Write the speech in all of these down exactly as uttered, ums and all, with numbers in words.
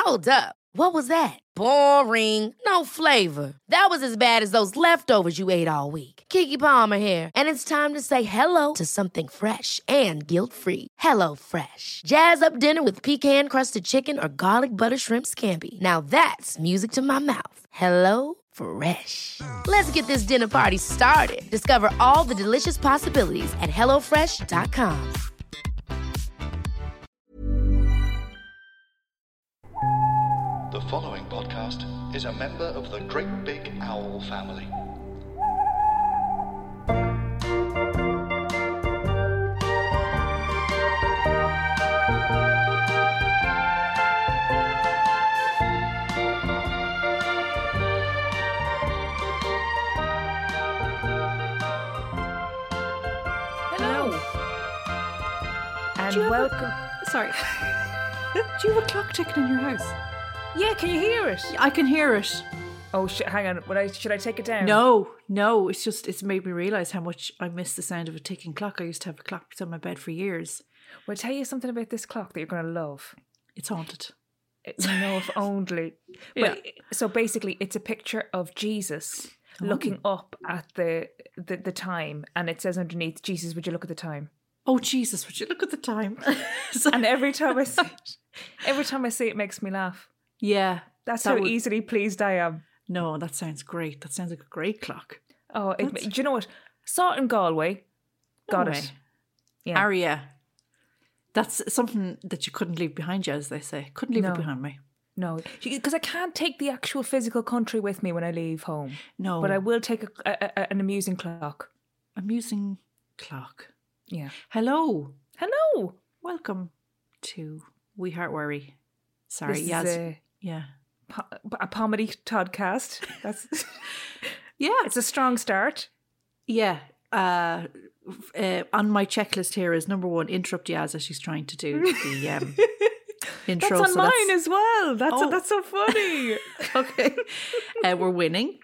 Hold up. What was that? Boring. No flavor. That was as bad as those leftovers you ate all week. Keke Palmer here, and it's time to say hello to something fresh and guilt-free. Hello Fresh. Jazz up dinner with pecan-crusted chicken or garlic butter shrimp scampi. Now that's music to my mouth. Hello Fresh. Let's get this dinner party started. Discover all the delicious possibilities at hello fresh dot com. The following podcast is a member of the Great Big Owl family. Hello. And Do you have a- welcome. Sorry. Do you have a clock ticking in your house? Yeah, can you hear it? I can hear it. Oh, sh- hang on. Would I, should I take it down? No, no. It's just, it's made me realise how much I miss the sound of a ticking clock. I used to have a clock beside my bed for years. Will I tell you something about this clock that you're going to love? It's haunted. It- No, if only. Yeah. But, so basically, it's a picture of Jesus looking up at the, the the time, and it says underneath, "Jesus, would you look at the time?" Oh, Jesus, would you look at the time? So- And every time I see it, every time I see it, it makes me laugh. yeah. That's that how would- easily pleased I am. No, that sounds great. That sounds like a great clock. Oh, it, That's- do you know what? Saw it in Galway. Got No it. way. Yeah. Aria. That's something that you couldn't leave behind you, as they say. Couldn't leave No. it behind me. No, because I can't take the actual physical country with me when I leave home. No. But I will take a, a, a, an amusing clock. Amusing clock. Yeah. Hello. Hello. Welcome to We Heart Worry. Sorry, This Yaz. is a, Yeah. po- a comedy podcast. That's Yeah. it's a strong start. Yeah. Uh, f- uh, on my checklist here is number one, interrupt Yaz as she's trying to do the um, intro. That's on so mine as well. That's Oh. that's so funny. Okay. Uh, we're winning.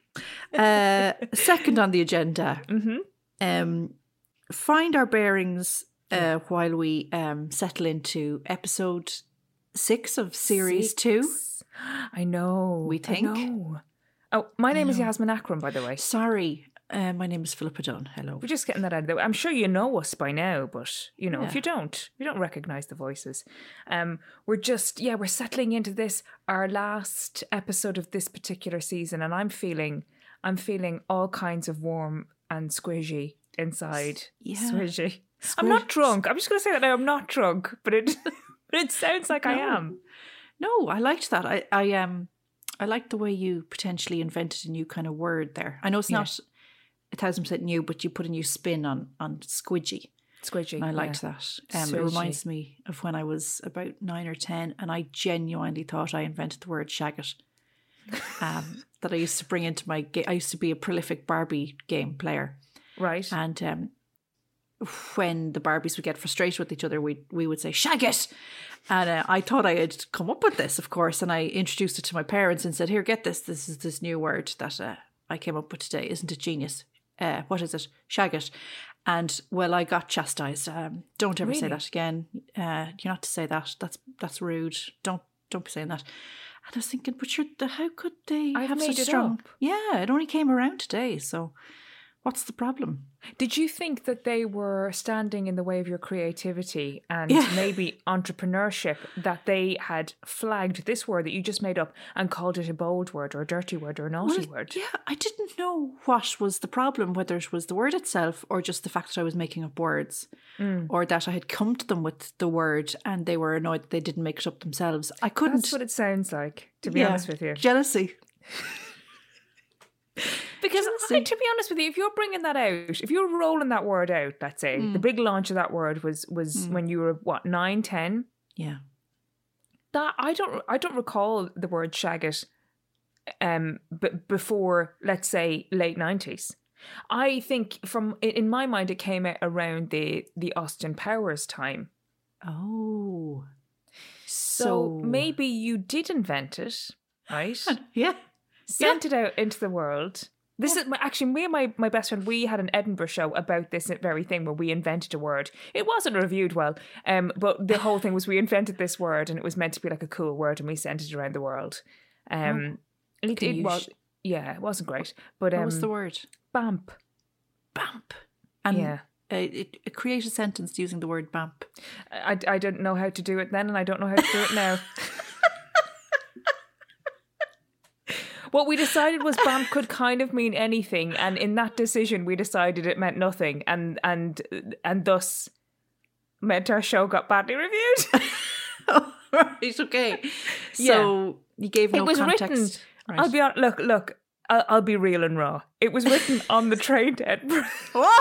Uh, second on the agenda, mm-hmm. um, find our bearings uh, while we um, settle into episode six of series two. I know. We I think. know. Oh, my name is know. Yasmin Akram, by the way. Sorry. Uh, my name is Philippa Dunn. Hello. We're just getting that out of the way. I'm sure you know us by now, but you know, Yeah. if you don't, if you don't recognise the voices, um, we're just yeah, we're settling into this our last episode of this particular season, and I'm feeling, I'm feeling all kinds of warm and squishy inside. Yeah. Squishy. I'm not drunk. I'm just going to say that now. I'm not drunk, but it, but it sounds like I No. am. No, I liked that. I, I um I liked the way you potentially invented a new kind of word there. I know it's Yeah. not a thousand percent new, but you put a new spin on on squidgy. Squidgy. And I liked yeah. that. Um, it Squidgy. reminds me of when I was about nine or ten and I genuinely thought I invented the word shaggot. Um, that I used to bring into my game. I used to be a prolific Barbie game player. Right. And um, when the Barbies would get frustrated with each other, we we would say "shaggot," and uh, I thought I had come up with this, of course, and I introduced it to my parents and said, "Here, get this. This is this new word that uh, I came up with today. Isn't it genius? Uh, what is it? Shaggot." And well, I got chastised. Um, don't ever say Really? that again. Uh, you're not to say that. That's that's rude. Don't don't be saying that. And I was thinking, but you're, the, how could they I've have made such it strong? up. Yeah, it only came around today. So, what's the problem? Did you think that they were standing in the way of your creativity and Yeah. maybe entrepreneurship, that they had flagged this word that you just made up and called it a bold word or a dirty word or a naughty Well, word? Yeah, I didn't know what was the problem, whether it was the word itself or just the fact that I was making up words Mm. or that I had come to them with the word and they were annoyed that they didn't make it up themselves. I couldn't. That's what it sounds like, to be Yeah, honest with you. Jealousy. Because Jealousy. I, to be honest with you, if you're bringing that out, if you're rolling that word out, let's say Mm. the big launch of that word was was when you were what nine, ten. Yeah. That I don't I don't recall the word shaggot, um, but before let's say late nineties. I think from in my mind it came out around the the Austin Powers time. Oh. So, So, maybe you did invent it, right? Yeah. Sent it out into the world. This is my, actually me and my, my best friend. We had an Edinburgh show about this very thing where we invented a word. It wasn't reviewed well, um, but the whole thing was we invented this word and it was meant to be like a cool word and we sent it around the world. Um, oh. It, it was, yeah, it wasn't great. But um, what was the word? Bamp. Bamp. And yeah. Uh, it, it create a sentence using the word bamp. I, I didn't know how to do it then, and I don't know how to do it now. What we decided was bamp could kind of mean anything, and in that decision, we decided it meant nothing, and and and thus meant our show got badly reviewed. Oh, right, okay. So yeah. you gave no it was context. Written, right. I'll be on, look, look. I'll, I'll be real and raw. It was written on the train to Edinburgh. What?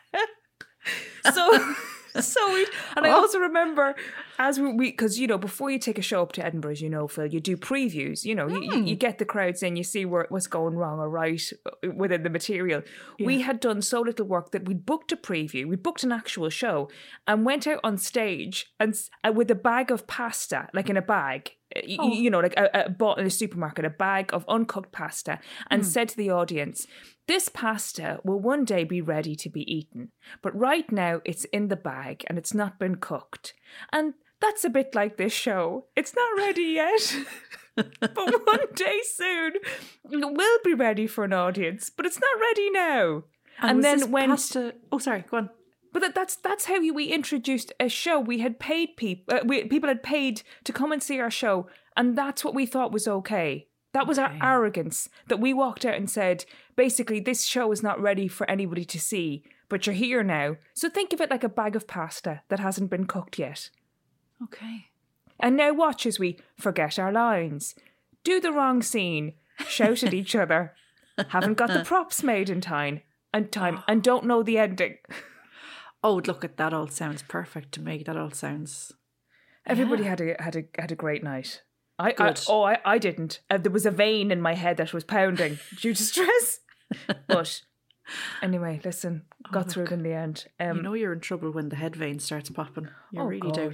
So, so we, and I also remember as we, because you know, before you take a show up to Edinburgh, as you know, Phil, you do previews. You know, mm. you, you get the crowds in, you see where what's going wrong or right within the material. Yeah. We had done so little work that we booked a preview, we booked an actual show, and went out on stage and uh, with a bag of pasta, like in a bag. Oh. You, you know, like a, a, bought in a supermarket, a bag of uncooked pasta, and mm. said to the audience, this pasta will one day be ready to be eaten, but right now it's in the bag and it's not been cooked. And that's a bit like this show. It's not ready yet, but one day soon it will be ready for an audience, but it's not ready now. And, and then when pasta... Oh, sorry, go on. But that, that's that's how we introduced a show. We had paid people. Uh, we, people had paid to come and see our show, and that's what we thought was okay. That was okay. Our arrogance, that we walked out and said, basically, this show is not ready for anybody to see, but you're here now. So think of it like a bag of pasta that hasn't been cooked yet. Okay. And now watch as we forget our lines, do the wrong scene, shout at each other, haven't got the props made in time, and time, and don't know the ending. Oh, look at that! All sounds perfect to me. That all sounds. Everybody yeah. had a had a had a great night. I, I oh I, I didn't. Uh, there was a vein in my head that was pounding due to stress. But anyway, listen, got oh, look, through it in the end. Um, you know you're in trouble when the head vein starts popping. You oh really God. do.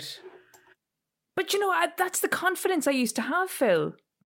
But you know, I, that's the confidence I used to have, Phil.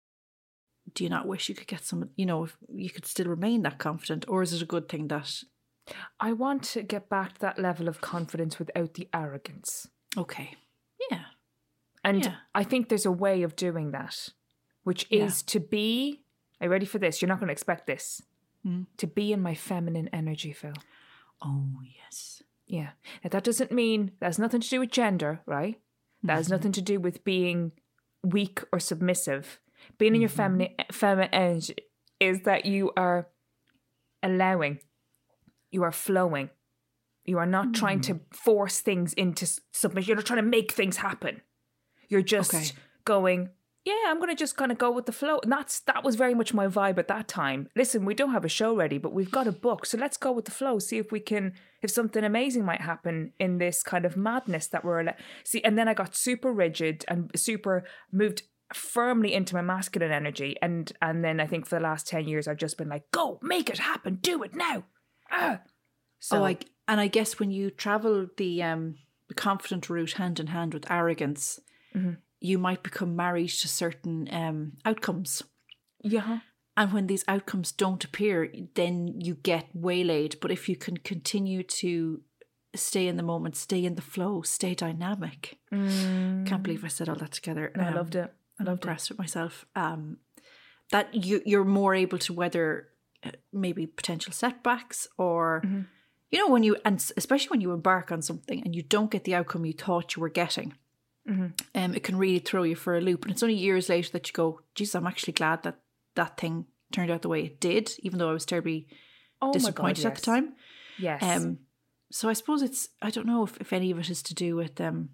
Do you not wish you could get some? You know, if you could still remain that confident, or is it a good thing that? I want to get back to that level of confidence without the arrogance. Okay. Yeah. And yeah. I think there's a way of doing that, which is yeah. to be, are you ready for this? You're not going to expect this. Mm. To be in my feminine energy, Phil. Oh, yes. Yeah. Now, that doesn't mean, that has nothing to do with gender, right? That mm-hmm. has nothing to do with being weak or submissive. Being mm-hmm. in your feminine, feminine energy is that you are allowing, you are flowing. You are not mm. trying to force things into submission. You're not trying to make things happen. You're just okay. going, yeah, I'm going to just kind of go with the flow. And that's that was very much my vibe at that time. Listen, we don't have a show ready, but we've got a book. So let's go with the flow. See if we can, if something amazing might happen in this kind of madness that we're, see, and then I got super rigid and super moved firmly into my masculine energy. And, and then I think for the last ten years, I've just been like, go, make it happen. Do it now. Ah. So, oh, I, and I guess when you travel the, um, the confident route hand in hand with arrogance, mm-hmm. you might become married to certain um, outcomes. Yeah. And when these outcomes don't appear, then you get waylaid. But if you can continue to stay in the moment, stay in the flow, stay dynamic. Mm. Can't believe I said all that together. No, um, I loved it. I I'm loved impressed it. with myself. Um, that you, you're more able to weather uh, maybe potential setbacks or... Mm-hmm. You know, when you, and especially when you embark on something and you don't get the outcome you thought you were getting, mm-hmm. um, it can really throw you for a loop. And it's only years later that you go, geez, I'm actually glad that that thing turned out the way it did, even though I was terribly oh disappointed God, yes. at the time. Yes. Um. So I suppose it's, I don't know if, if any of it is to do with um,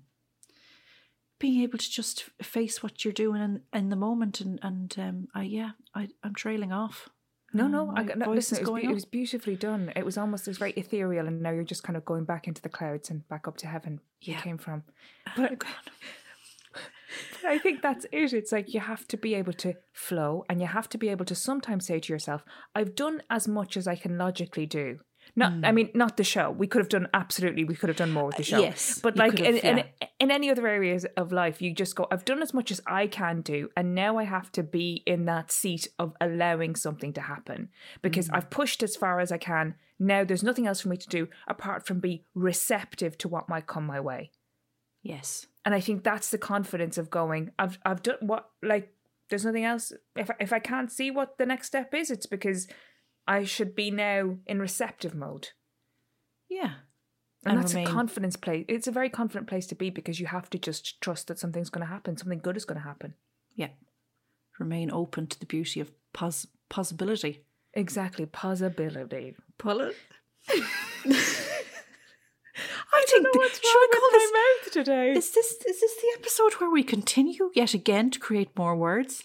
being able to just face what you're doing in, in the moment. And, and um, I, yeah, I, I'm trailing off. No, no, I, no listen, it was, be, it was beautifully done. It was almost, it was very ethereal, and now you're just kind of going back into the clouds and back up to heaven yeah. you came from. But, but I think that's it. It's like you have to be able to flow, and you have to be able to sometimes say to yourself, I've done as much as I can logically do. Not, mm. I mean, not the show. We could have done, absolutely, we could have done more with the show. Uh, yes. But like have, in, yeah. in, in any other areas of life, you just go, I've done as much as I can do. And now I have to be in that seat of allowing something to happen. Because mm. I've pushed as far as I can. Now there's nothing else for me to do apart from be receptive to what might come my way. Yes. And I think that's the confidence of going, I've I've done what, like, there's nothing else. If I, if I can't see what the next step is, it's because I should be now in receptive mode. Yeah. And, and that's remain... a confidence place. It's a very confident place to be because you have to just trust that something's going to happen. Something good is going to happen. Yeah. Remain open to the beauty of pos- possibility. Exactly. Possibility. Poli- I, I think think know what's th- should we wrong call with this my mouth today? Is this is this the episode where we continue yet again to create more words?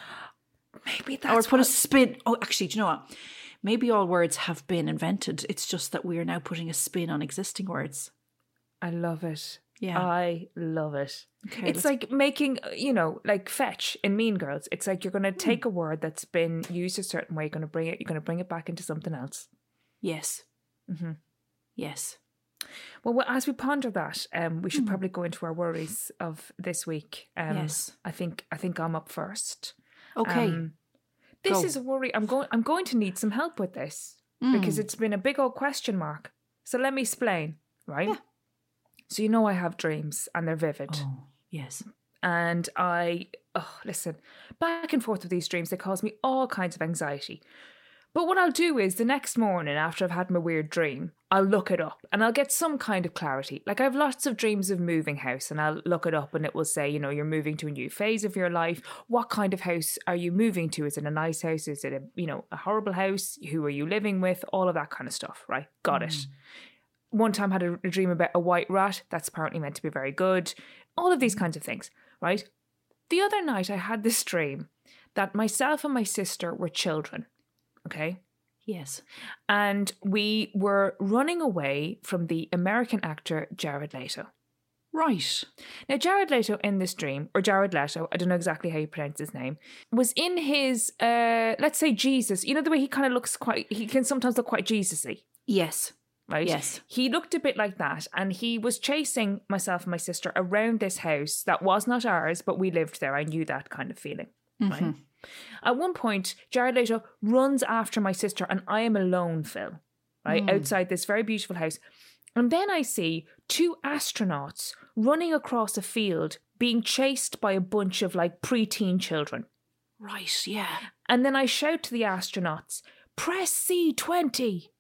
Maybe that's or put what... a spin. Oh, actually, do you know what? Maybe all words have been invented. It's just that we are now putting a spin on existing words. I love it. Yeah. I love it. Okay, it's let's... like making, you know, like fetch in Mean Girls. It's like you're going to take a word that's been used a certain way, you're going to bring it, you're going to bring it back into something else. Yes. Mm-hmm. Yes. Well, as we ponder that, um, we should mm. probably go into our worries of this week. Um, yes. I think I think I'm up first. Okay. Um, this Go. is a worry. I'm going. I'm going to need some help with this mm. because it's been a big old question mark. So let me explain. Right. Yeah. So you know I have dreams and they're vivid. Oh, yes. And I, oh, listen, back and forth with these dreams, they cause me all kinds of anxiety. But what I'll do is the next morning after I've had my weird dream, I'll look it up and I'll get some kind of clarity. Like I have lots of dreams of moving house and I'll look it up and it will say, you know, you're moving to a new phase of your life. What kind of house are you moving to? Is it a nice house? Is it a, you know, a horrible house? Who are you living with? All of that kind of stuff, right? Got mm. it. One time I had a, a dream about a white rat. That's apparently meant to be very good. All of these kinds of things, right? The other night I had this dream that myself and my sister were children. Okay. Yes. And we were running away from the American actor Jared Leto. Right. Now, Jared Leto in this dream, or Jared Leto, I don't know exactly how you pronounce his name, was in his, uh, let's say Jesus. You know the way he kind of looks quite, he can sometimes look quite Jesus-y. Yes. Right? Yes. He looked a bit like that and he was chasing myself and my sister around this house that was not ours, but we lived there. I knew that kind of feeling. Mm-hmm. Right? At one point, Jared Leto runs after my sister and I am alone, Phil, right, mm. outside this very beautiful house. And then I see two astronauts running across a field being chased by a bunch of like preteen children. Right, yeah. And then I shout to the astronauts, press C twenty.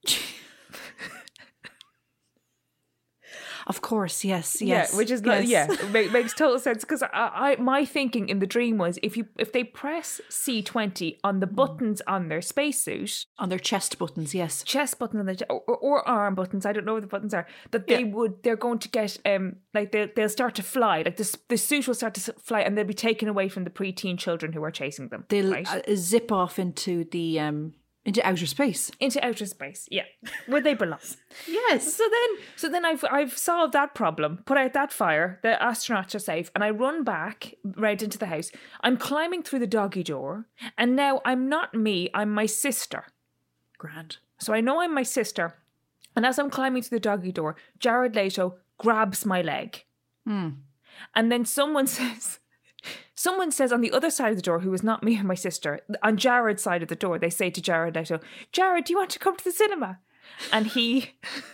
Of course, yes, yes. Yeah, which is yes. like, yeah, it makes total sense because I, I, my thinking in the dream was if you if they press C twenty on the buttons on their spacesuit, on their chest buttons, yes, chest buttons on the or, or arm buttons, I don't know what the buttons are, that they yeah. would they're going to get um like they they'll start to fly, like the the suit will start to fly and they'll be taken away from the preteen children who are chasing them. They'll right? uh, zip off into the um. Into outer space. Into outer space, yeah. Where they belong. Yes. So then so then I've I've solved that problem, put out that fire, the astronauts are safe, and I run back right into the house. I'm climbing through the doggy door, and now I'm not me, I'm my sister. Grand. So I know I'm my sister, and as I'm climbing through the doggy door, Jared Leto grabs my leg. Hmm. And then someone says... Someone says on the other side of the door, who is not me or my sister, on Jared's side of the door, they say to Jared Leto, Jared, do you want to come to the cinema? And he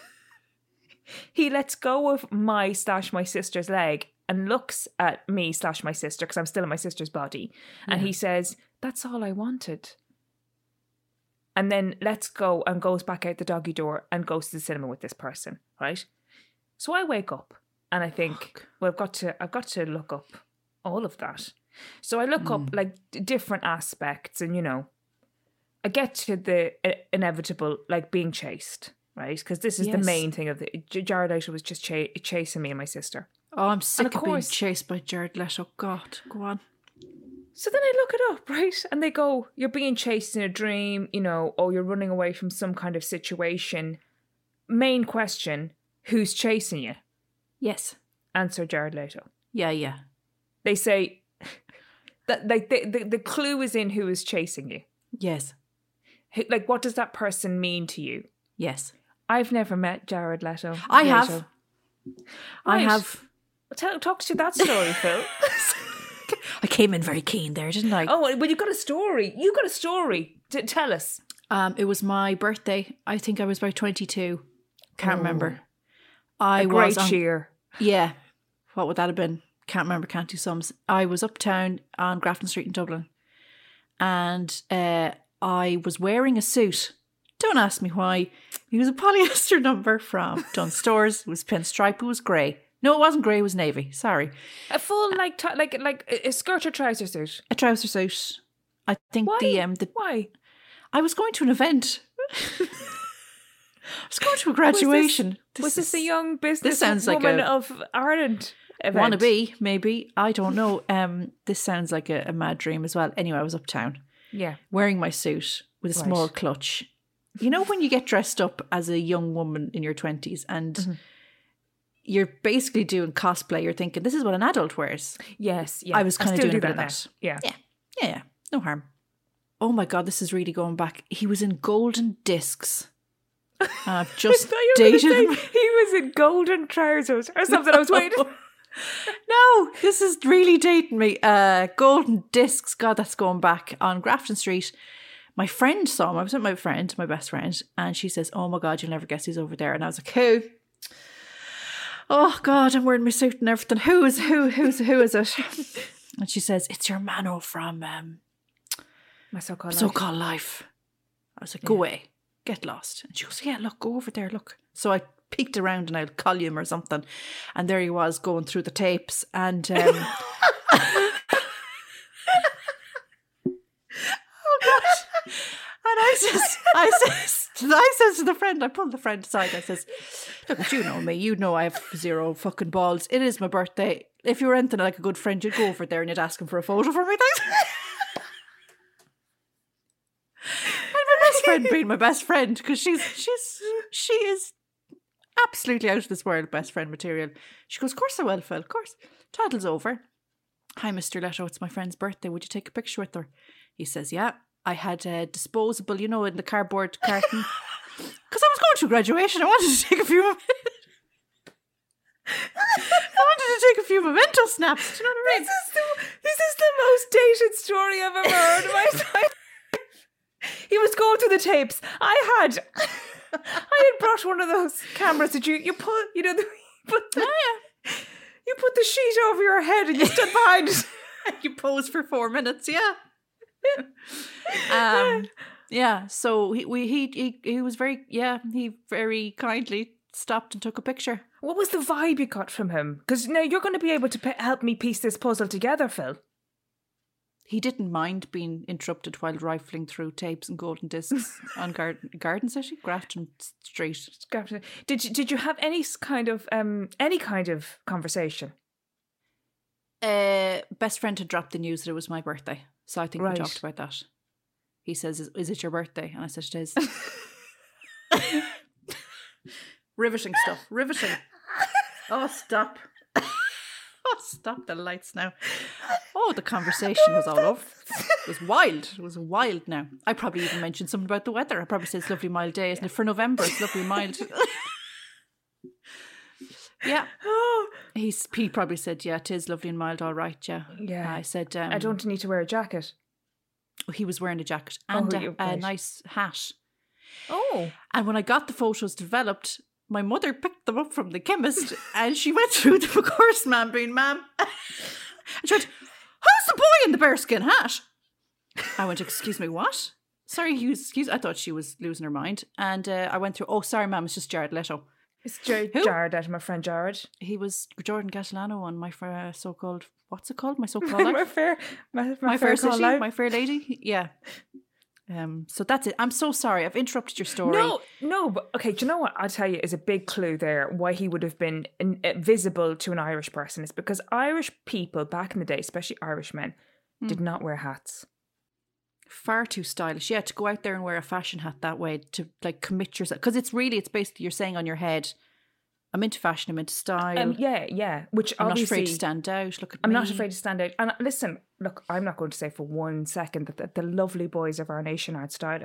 he lets go of my slash my sister's leg and looks at me slash my sister, because I'm still in my sister's body. And yeah. he says, that's all I wanted. And then lets go and goes back out the doggy door and goes to the cinema with this person, right? So I wake up and I think, Fuck. well, I've got to, I've got to look up all of that. So I look mm. up like d- different aspects and, you know, I get to the uh, inevitable, like being chased, right? Because this is yes. the main thing of the... J- Jared Leto was just ch- chasing me and my sister. Oh, I'm sick of, of course, being chased by Jared Leto. God, go on. So then I look it up, right? And they go, you're being chased in a dream, you know, or you're running away from some kind of situation. Main question, who's chasing you? Yes. Answer Jared Leto. Yeah, yeah. They say that like the, the, the clue is in who is chasing you. Yes. Who, like, what does that person mean to you? Yes. I've never met Jared Leto. I Leto. have. I Right. have. Tell, talk to that story, Phil. I came in very keen there, didn't I? Oh, well, you got a story. You got a story. T- tell us. Um, it was my birthday. I think I was about twenty-two. Can't remember. I A great was on, cheer. Yeah. What would that have been? Can't remember. Can't do sums. I was uptown on Grafton Street in Dublin, and uh, I was wearing a suit. Don't ask me why. It was a polyester number from Dunnes Stores. It was pinstripe. It was grey. No, it wasn't grey. It was navy. Sorry. A full like t- like like a skirt or trouser suit. A trouser suit. I think Why? the um the Why? I was going to an event. I was going to a graduation. Was this, was this a young business this sounds like woman a- of Ireland event? Wannabe, maybe. I don't know. Um, this sounds like a, a mad dream as well. Anyway, I was uptown Yeah. wearing my suit with a small Right. clutch. You know when you get dressed up as a young woman in your twenties and Mm-hmm. you're basically doing cosplay, you're thinking, this is what an adult wears. Yes. Yeah. I was kind of still doing do a bit of now. that. Yeah. Yeah, yeah, yeah. No harm. Oh my God, this is really going back. He was in Golden Discs. I've just I thought you were dated gonna him. say he was in golden trousers or something. I was waiting. No, this is really dating me. Uh, Golden Discs, God, that's going back on Grafton Street. My friend saw him. I was with my friend, my best friend, and she says, "Oh my God, you'll never guess who's over there." And I was like, "Who?" Oh God, I'm wearing my suit and everything. Who is who? Who's who is it? And she says, "It's your Mano from um, My so-called. So Called Life." I was like, "Go away, get lost." And she goes, "Yeah, look, go over there, look." So I peeked around and I'd call him or something, and there he was going through the tapes, and um, oh gosh, and I says, I says, I says to the friend, I pulled the friend aside. I says, "Look, but you know me, you know I have zero fucking balls. It is my birthday. If you were anything like a good friend, you'd go over there and you'd ask him for a photo for me." Thanks. My best friend being my best friend, because she's she's she is absolutely out of this world best friend material. She goes, "Of course I will, Phil, of course." Toddle's over. "Hi, Mister Leto, it's my friend's birthday. Would you take a picture with her?" He says, "Yeah." I had a disposable, you know, in the cardboard carton. Because I was going to graduation. I wanted to take a few I wanted to take a few memento snaps. Do you know what I mean? This is the this is the most dated story I've ever heard in my life. He was going through the tapes. I had I had brought one of those cameras that you you put you know the, you put the, Oh, yeah. you put the sheet over your head and you stood behind it. You pose for four minutes, yeah. um, yeah. So he, we, he, he, he was very, yeah. He very kindly stopped and took a picture. What was the vibe you got from him? Because now you're going to be able to pe- help me piece this puzzle together, Phil. He didn't mind being interrupted while rifling through tapes and golden discs on Garden Garden City, Grafton Street. Did you, did you have any s- kind of um any kind of conversation? Uh, best friend had dropped the news that it was my birthday, so I think Right. we talked about that. He says, "Is, is it your birthday?" And I said, "It is." Riveting stuff. Riveting. Oh, stop. Oh, stop the lights now. Oh, the conversation was all over. It was wild. It was wild now. I probably even mentioned something about the weather. I probably said it's a lovely mild day, isn't it? For November, it's lovely mild. Yeah. He's, he probably said, "Yeah, it is lovely and mild, all right, yeah." Yeah. I said, um, I don't need to wear a jacket. he was wearing a jacket and Oh, a, you're a right. nice hat. Oh. And when I got the photos developed, my mother picked them up from the chemist and she went through them, of course, ma'am being ma'am. And she went, "Who's the boy in the bearskin hat?" I went, "Excuse me, what?" Sorry, he was, excuse, I thought she was losing her mind. And uh, I went through, "Oh, sorry, ma'am, it's just Jared Leto." It's Jared, Who? Jared out of my friend Jared. He was Jordan Catalano on my fr- uh, so-called, what's it called? My so-called my life? fair, my, my, My fair fair call city, life. my fair lady. Yeah. Um. So that's it. I'm so sorry. I've interrupted your story. No, no, but okay, do you know what I'll tell you is a big clue there why he would have been in, uh, visible to an Irish person is because Irish people back in the day, especially Irish men, did not wear hats. Far too stylish. Yeah, to go out there and wear a fashion hat that way, to like commit yourself, because it's really, it's basically you're saying on your head, "I'm into fashion, I'm into style. Um, yeah, yeah. Which I'm not obviously afraid to stand out. Look at I'm me." not afraid to stand out. And listen, look, I'm not going to say for one second that the, the lovely boys of our nation aren't stylish.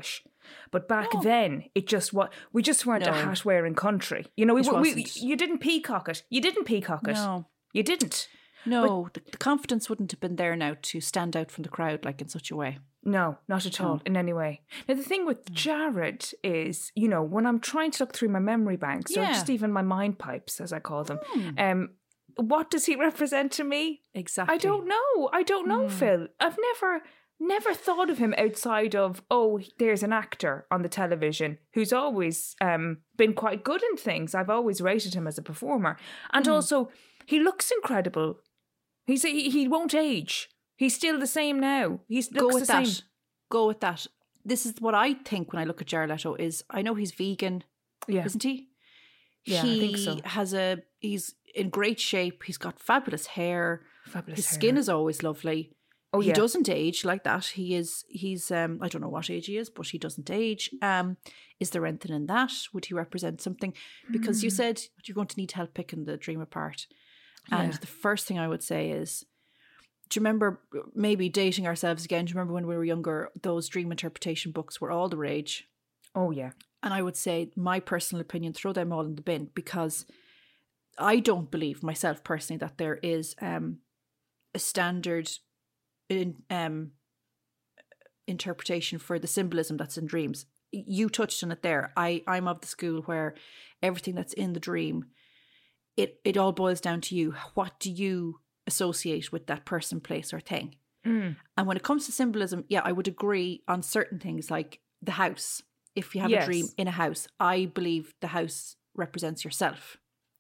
But back No. then, it just what we just weren't a No. hat wearing country. You know, we, It we, we wasn't. you didn't peacock it. You didn't peacock it. No. You didn't. No, the, the confidence wouldn't have been there now to stand out from the crowd like in such a way. No, not at all, No. in any way. Now, the thing with Jared is, you know, when I'm trying to look through my memory banks, or Yeah. just even my mind pipes, as I call them, Hmm. um, what does he represent to me? Exactly. I don't know. I don't know, Hmm. Phil. I've never, never thought of him outside of, oh, there's an actor on the television who's always um, been quite good in things. I've always rated him as a performer. And Hmm. also, he looks incredible. He's he, he won't age. He's still the same now. He looks Go with the that. same. Go with that. This is what I think when I look at Jared Leto is I know he's vegan, Yeah. isn't he? Yeah, I he think so. has a he's in great shape. He's got fabulous hair. Fabulous His hair. skin is always lovely. Oh, he yeah. doesn't age like that. He is he's um I don't know what age he is, but he doesn't age. Um is there anything in that? Would he represent something? Because you said you're going to need help picking the dream apart. And Yeah. the first thing I would say is, do you remember maybe dating ourselves again? Do you remember when we were younger, those dream interpretation books were all the rage? Oh, yeah. And I would say, my personal opinion, throw them all in the bin, because I don't believe myself personally that there is um, a standard in, um, interpretation for the symbolism that's in dreams. You touched on it there. I, I'm of the school where everything that's in the dream, it, it all boils down to you. What do you associate with that person, place or thing? Mm. And when it comes to symbolism, yeah, I would agree on certain things like the house. If you have Yes. a dream in a house, I believe the house represents yourself.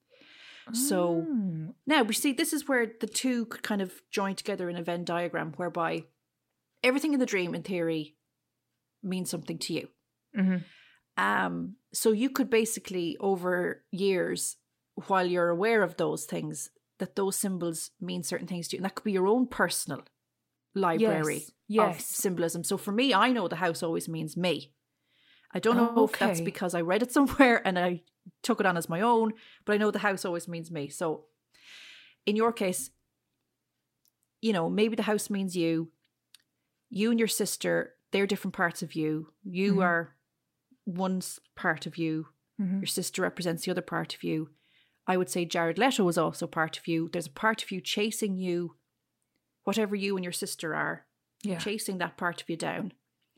So Mm. now we see this is where the two could kind of join together in a Venn diagram whereby everything in the dream, in theory, means something to you. Mhm. Um, so you could basically, over years, while you're aware of those things, that those symbols mean certain things to you. And that could be your own personal library Yes, of yes. symbolism. So for me, I know the house always means me. I don't know if that's Okay. because I read it somewhere and I took it on as my own, but I know the house always means me. So in your case, you know, maybe the house means you. You and your sister, they're different parts of you. You Mhm. are one s- part of you. Mhm. Your sister represents the other part of you. I would say Jared Leto is also part of you. There's a part of you chasing you, whatever you and your sister are, Yeah. chasing that part of you down.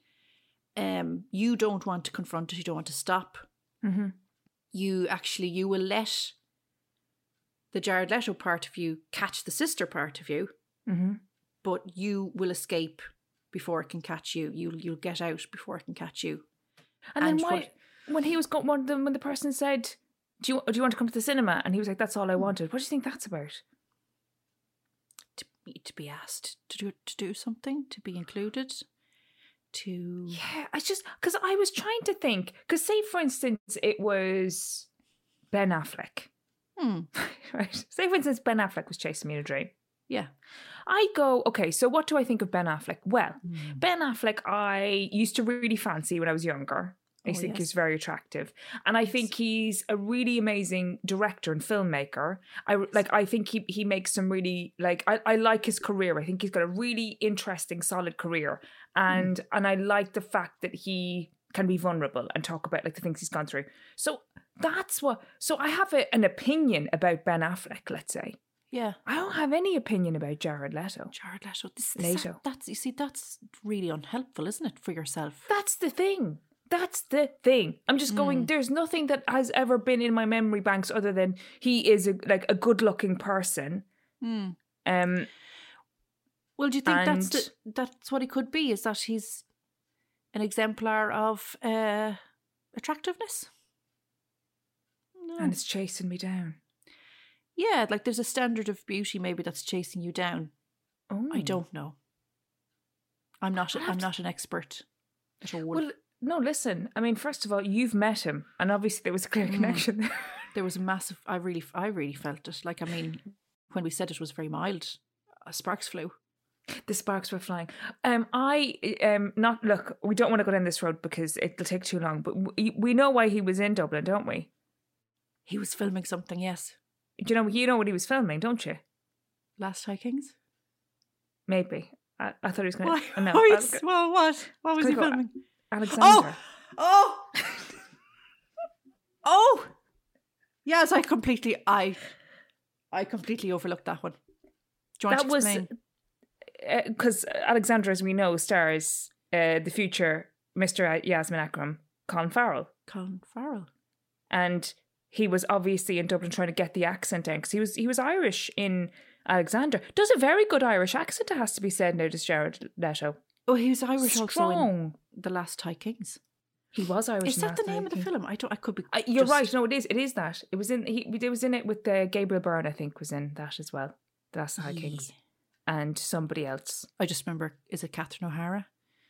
Um, you don't want to confront it. You don't want to stop. Mhm. You actually, you will let the Jared Leto part of you catch the sister part of you, Mhm. but you will escape before it can catch you. You'll you'll get out before it can catch you. And, And then why, what- when he was going, when the, when the person said, "Do you do you want to come to the cinema?" and he was like, "That's all Hmm. I wanted." What do you think that's about? To be, to be asked to do to do something, to be included, to Yeah, I just because I was trying to think. Because say, for instance, it was Ben Affleck, hmm, right? Say, for instance, Ben Affleck was chasing me in a dream. yeah. I go, okay, so what do I think of Ben Affleck? Well, Hmm. Ben Affleck, I used to really fancy when I was younger. I Oh, think yes. he's very attractive, and I think he's a really amazing director and filmmaker. I like. I think he he makes some really like. I, I like his career. I think he's got a really interesting, solid career, and Mm. and I like the fact that he can be vulnerable and talk about like the things he's gone through. So that's what. So I have a, an opinion about Ben Affleck. Let's say Yeah. I don't have any opinion about Jared Leto. Jared Leto. This, this Leto. that's you see, that's really unhelpful, isn't it, for yourself? That's the thing. That's the thing. I'm just Mm. going, there's nothing that has ever been in my memory banks other than he is a, like a good looking person. Hmm. Um, Well, do you think that's And- the, that's what he could be? Is that he's an exemplar of uh, attractiveness? No. and it's chasing me down. Yeah, like there's a standard of beauty maybe that's chasing you down. Oh, I don't know. I'm not. I'll have I'm to- not an expert at all. Well, no, listen. I mean, first of all, you've met him, and obviously there was a clear Mm. connection there. there was a massive. I really, I really felt it. Like I mean, when we said it was very mild, uh, sparks flew. The sparks were flying. Um, I um not look. We don't want to go down this road because it'll take too long. But we, we know why he was in Dublin, don't we? He was filming something. Yes, Do you know? You know what he was filming, don't you? Last Vikings. Maybe. I, I thought he was going Why? to. No, Why I is- was go- well, what? What was Gonna he go- filming? Alexander. Oh, Oh, oh, yes. I completely, I, I completely overlooked that one. Do you want That to was explain? because Alexander, as we know, stars uh, the future Mister Yasmin Akram, Colin Farrell. Colin Farrell. And he was obviously in Dublin trying to get the accent down because he was he was Irish in Alexander. Does a very good Irish accent, it has to be said now, does Jared Leto. Oh, he was Irish also in Strong. The Last Thai Kings. He was Irish. Is in that the Last name Night, of the I think. film? I don't. I could be. Uh, you're just- right. No, it is. It is that. It was in. He it was in it with uh, Gabriel Byrne. I think was in that as well. The Last High Kings, and somebody else. I just remember. Is it Catherine O'Hara?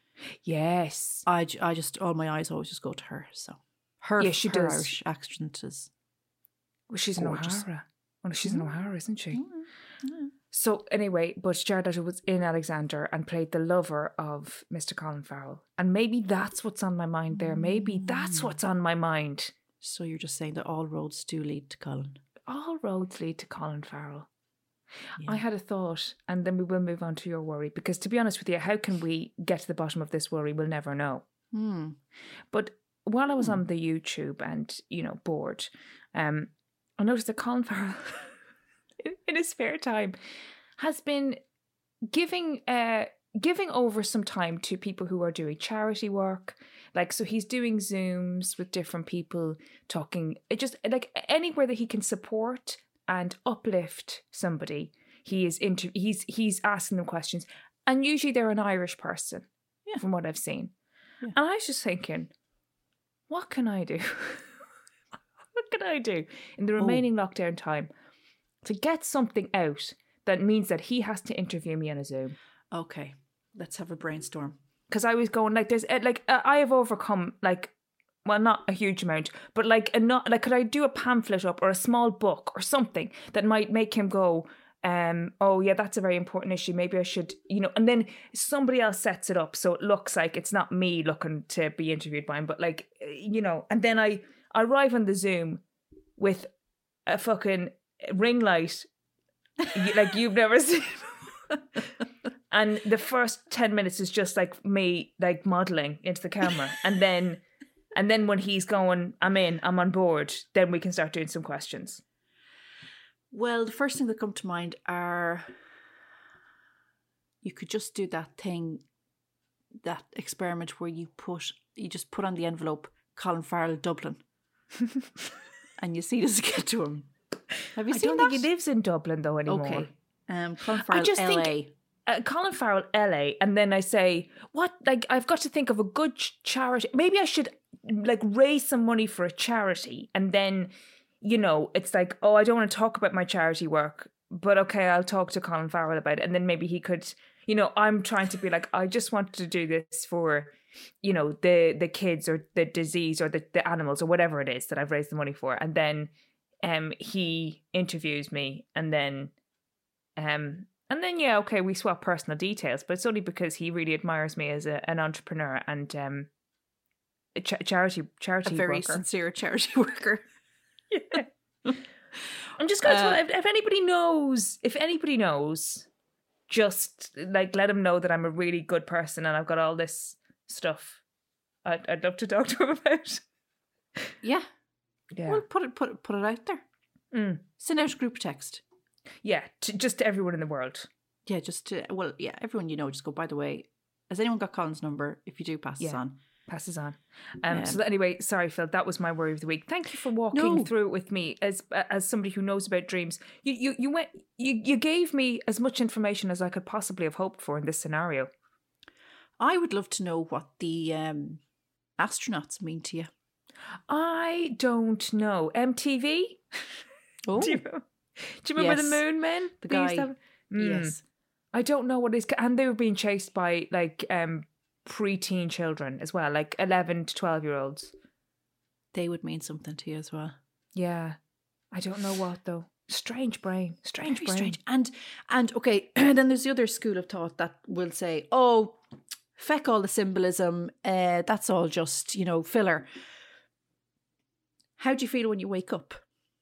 Yes. I, j- I just all my eyes always just go to her. So her. Yeah, she her does. Irish accent is. Well, she's Gorgeous. an O'Hara. Oh, no, she's an O'Hara, isn't she? Mm. So anyway, but Jared Leto was in Alexander and played the lover of Mister Colin Farrell, and maybe that's what's on my mind there. Maybe that's what's on my mind. So you're just saying that all roads do lead to Colin. All roads lead to Colin Farrell. Yeah. I had a thought, and then we will move on to your worry, because to be honest with you, how can we get to the bottom of this worry? We'll never know. Hmm. But while I was on the YouTube and, you know, bored, um, I noticed that Colin Farrell, in, in his spare time, has been giving uh giving over some time to people who are doing charity work. Like, so he's doing Zooms with different people, talking, it just like anywhere that he can support and uplift somebody. He is inter- he's he's asking them questions, and usually they're an Irish person, Yeah. from what I've seen. Yeah. And I was just thinking, what can I do? What can I do in the remaining lockdown time to get something out that means that he has to interview me on a Zoom? Okay. Let's have a brainstorm. Because I was going like, there's uh, like uh, I have overcome like, well, not a huge amount, but like a not like could I do a pamphlet up or a small book or something that might make him go, um, oh yeah, that's a very important issue. Maybe I should, you know. And then somebody else sets it up so it looks like it's not me looking to be interviewed by him, but like, you know. And then I, I arrive on the Zoom with a fucking ring light, y- like you've never seen. And the first ten minutes is just like me like modelling into the camera. And then and then when he's going, I'm in, I'm on board, then we can start doing some questions. Well, the first thing that come to mind are you could just do that thing, that experiment where you put you just put on the envelope Colin Farrell Dublin, and you see does it get to him. Have you I seen don't that? think he lives in Dublin though anymore. Okay, um, Colin Farrell just L A. think- Uh, Colin Farrell, L A, and then I say, what, like, I've got to think of a good ch- charity. Maybe I should, like, raise some money for a charity. And then, you know, it's like, oh, I don't want to talk about my charity work, but okay, I'll talk to Colin Farrell about it. And then maybe he could, you know, I'm trying to be like, I just want to do this for, you know, the the kids or the disease or the, the animals or whatever it is that I've raised the money for. And then um, he interviews me, and then... um. And then, yeah, okay, we swap personal details, but it's only because he really admires me as a, an entrepreneur and um, a ch- charity charity A very worker. sincere charity worker. Yeah. I'm just going to, Uh, if, if anybody knows, if anybody knows, just like let him know that I'm a really good person and I've got all this stuff I'd, I'd love to talk to him about. Yeah. Yeah. Well, put it put it put it out there. Mm. Send out a group text. Yeah, to, just to everyone in the world. Yeah, just to, well, yeah, everyone you know, just go, by the way, has anyone got Colin's number? If you do, pass this Yeah. on. Passes on. Um, Um, so that, anyway, sorry, Phil, that was my worry of the week. Thank you for walking No. through it with me as as somebody who knows about dreams. You you you went you, you gave me as much information as I could possibly have hoped for in this scenario. I would love to know what the um, astronauts mean to you. I don't know. M T V? Oh, Do you, do you remember Yes. the Moon Men? The They used to guy. have- Mm. yes. I don't know what is, and they were being chased by like um preteen children as well, like eleven to twelve year olds. They would mean something to you as well. Yeah, I don't know what though. Strange brain, strange Very brain. strange. And and okay, then there's the other school of thought that will say, "Oh, feck all the symbolism. Uh, that's all just, you know, filler." How do you feel when you wake up?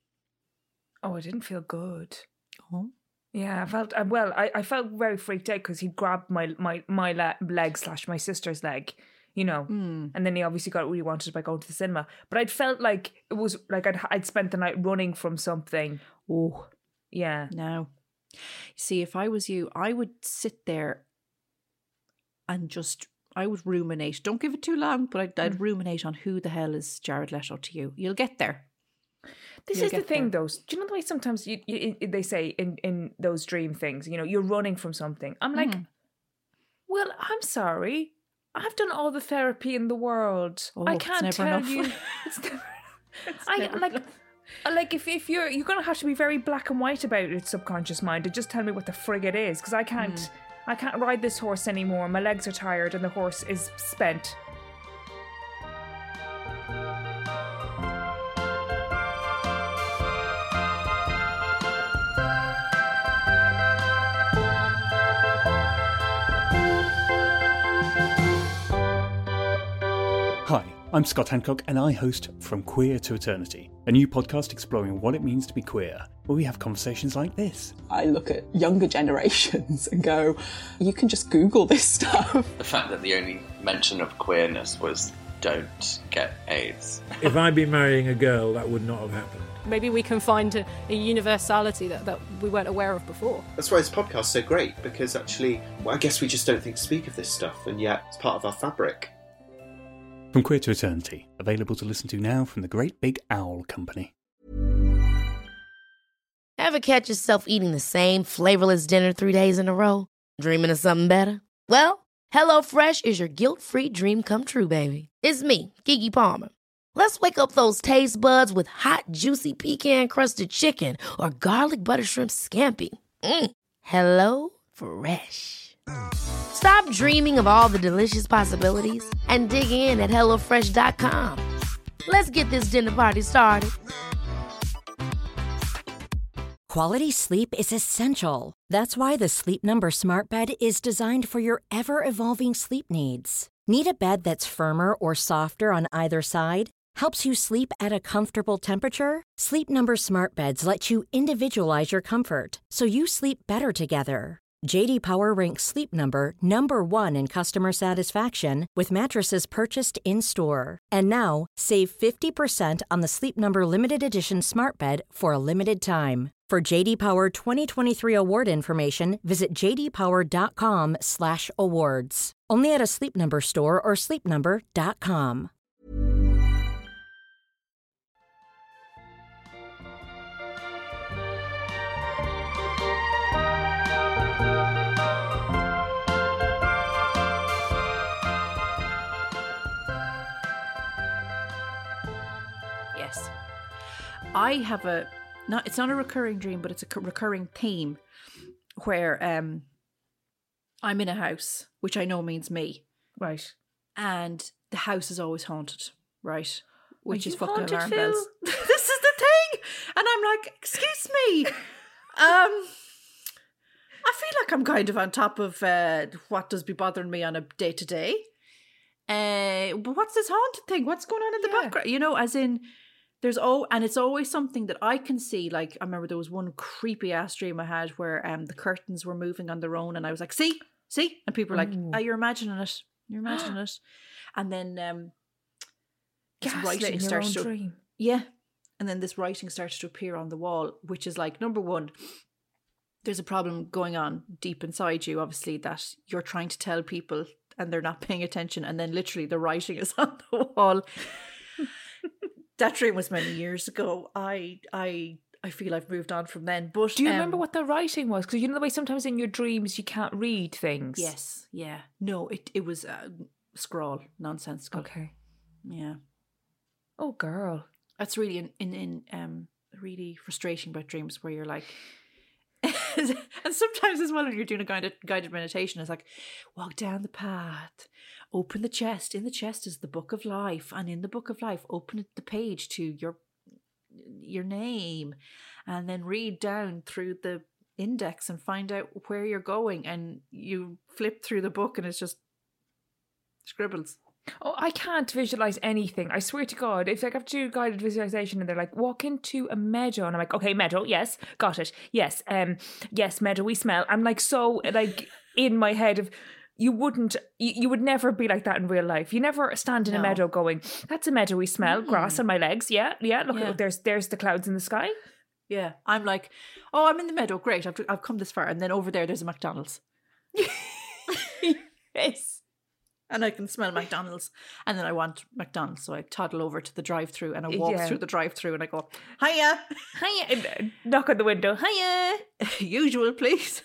Oh, I didn't feel good. Oh, Yeah, I felt uh, well. I, I felt very freaked out because he grabbed my my my le- leg slash my sister's leg, you know. Mm. And then he obviously got what he wanted by going to the cinema. But I'd felt like it was like I'd I'd spent the night running from something. Oh, Yeah. no. See, if I was you, I would sit there and just, I would ruminate. Don't give it too long, but I'd, I'd Mm. ruminate on who the hell is Jared Leto to you. You'll get there. This You'll is the get thing, there. though. Do you know the way sometimes you, you, they say in, in those dream things, you know, you're running from something. I'm like, Mhm. well, I'm sorry. I've done all the therapy in the world. Oh, I it's can't never tell enough. you. It's never, It's I never like, enough. like if, if you're you're gonna have to be very black and white about it, subconscious mind, and just tell me what the frig it is, because I can't Mm. I can't ride this horse anymore. My legs are tired and the horse is spent. Hi, I'm Scott Hancock and I host From Queer to Eternity, a new podcast exploring what it means to be queer, where we have conversations like this. I look at younger generations and go, you can just Google this stuff. The fact that the only mention of queerness was don't get AIDS. If I'd been marrying a girl, that would not have happened. Maybe we can find a, a universality that, that we weren't aware of before. That's why this podcast's so great, because actually, well, I guess we just don't think to speak of this stuff, and yet it's part of our fabric. From Queer to Eternity, available to listen to now from the Great Big Owl Company. Ever catch yourself eating the same flavorless dinner three days in a row? Dreaming of something better? Well, HelloFresh is your guilt-free dream come true, baby. It's me, Keke Palmer. Let's wake up those taste buds with hot, juicy pecan-crusted chicken or garlic butter shrimp scampi. Mm. Hello Fresh. Stop dreaming of all the delicious possibilities and dig in at hello fresh dot com. Let's get this dinner party started. Quality sleep is essential. That's why the Sleep Number Smart Bed is designed for your ever-evolving sleep needs. Need a bed that's firmer or softer on either side? Helps you sleep at a comfortable temperature? Sleep Number Smart Beds let you individualize your comfort, so you sleep better together. J D Power ranks Sleep Number number one in customer satisfaction with mattresses purchased in-store. And now, save fifty percent on the Sleep Number Limited Edition Smart Bed for a limited time. For J D Power twenty twenty-three award information, visit j d power dot com slash awards. Only at a Sleep Number store or sleep number dot com. Yes. I have a, not, it's not a recurring dream, but it's a c- recurring theme where um, I'm in a house, which I know means me, Right. and the house is always haunted, right? Which Are is you fucking haunted, alarm Phil? bells. This is the thing! And I'm like, excuse me. um, I feel like I'm kind of on top of uh, what does be bothering me on a day to day. Uh, but what's this haunted thing? What's going on in the Yeah. background? You know, as in, there's oh, and it's always something that I can see. Like I remember there was one creepy ass dream I had where um the curtains were moving on their own, and I was like, see, see, and people were like, Ooh. oh, you're imagining it, you're imagining it, and then um, this Gaslit writing in your starts own to dream. yeah, and then this writing starts to appear on the wall, which is like number one. There's a problem going on deep inside you, obviously, that you're trying to tell people and they're not paying attention, and then literally the writing is on the wall. That dream was many years ago. I I I feel I've moved on from then. But Do you um, remember what the writing was? Because you know the way sometimes in your dreams you can't read things. Yes, yeah. No, it it was uh, scrawl, nonsensical. Okay. Yeah, Oh, girl. that's really in in, in um really frustrating about dreams where you're like. And sometimes as well when you're doing a guided guided meditation, it's like walk down the path, open the chest. In the chest is the book of life, and in the book of life, open the page to your your name, and then read down through the index and find out where you're going. And you flip through the book, and it's just scribbles. Oh, I can't visualize anything. I swear to God, if like I have to do guided visualization and they're like, walk into a meadow, and I'm like, okay, meadow, yes, got it, yes, um, yes, meadow, we smell. I'm like so like in my head of, you wouldn't, you, you would never be like that in real life. You never stand in No. a meadow going, that's a meadowy smell, Mm. grass on my legs. Yeah, yeah, look, Yeah. there's there's the clouds in the sky. Yeah, I'm like, oh, I'm in the meadow. Great, I've I've come this far, and then over there, there's a McDonald's. Yes. And I can smell McDonald's, and then I want McDonald's, so I toddle over to the drive-through, and I walk Yeah. through the drive-through, and I go, "Hiya, Hiya, and, uh, knock on the window. Hiya. usual, please."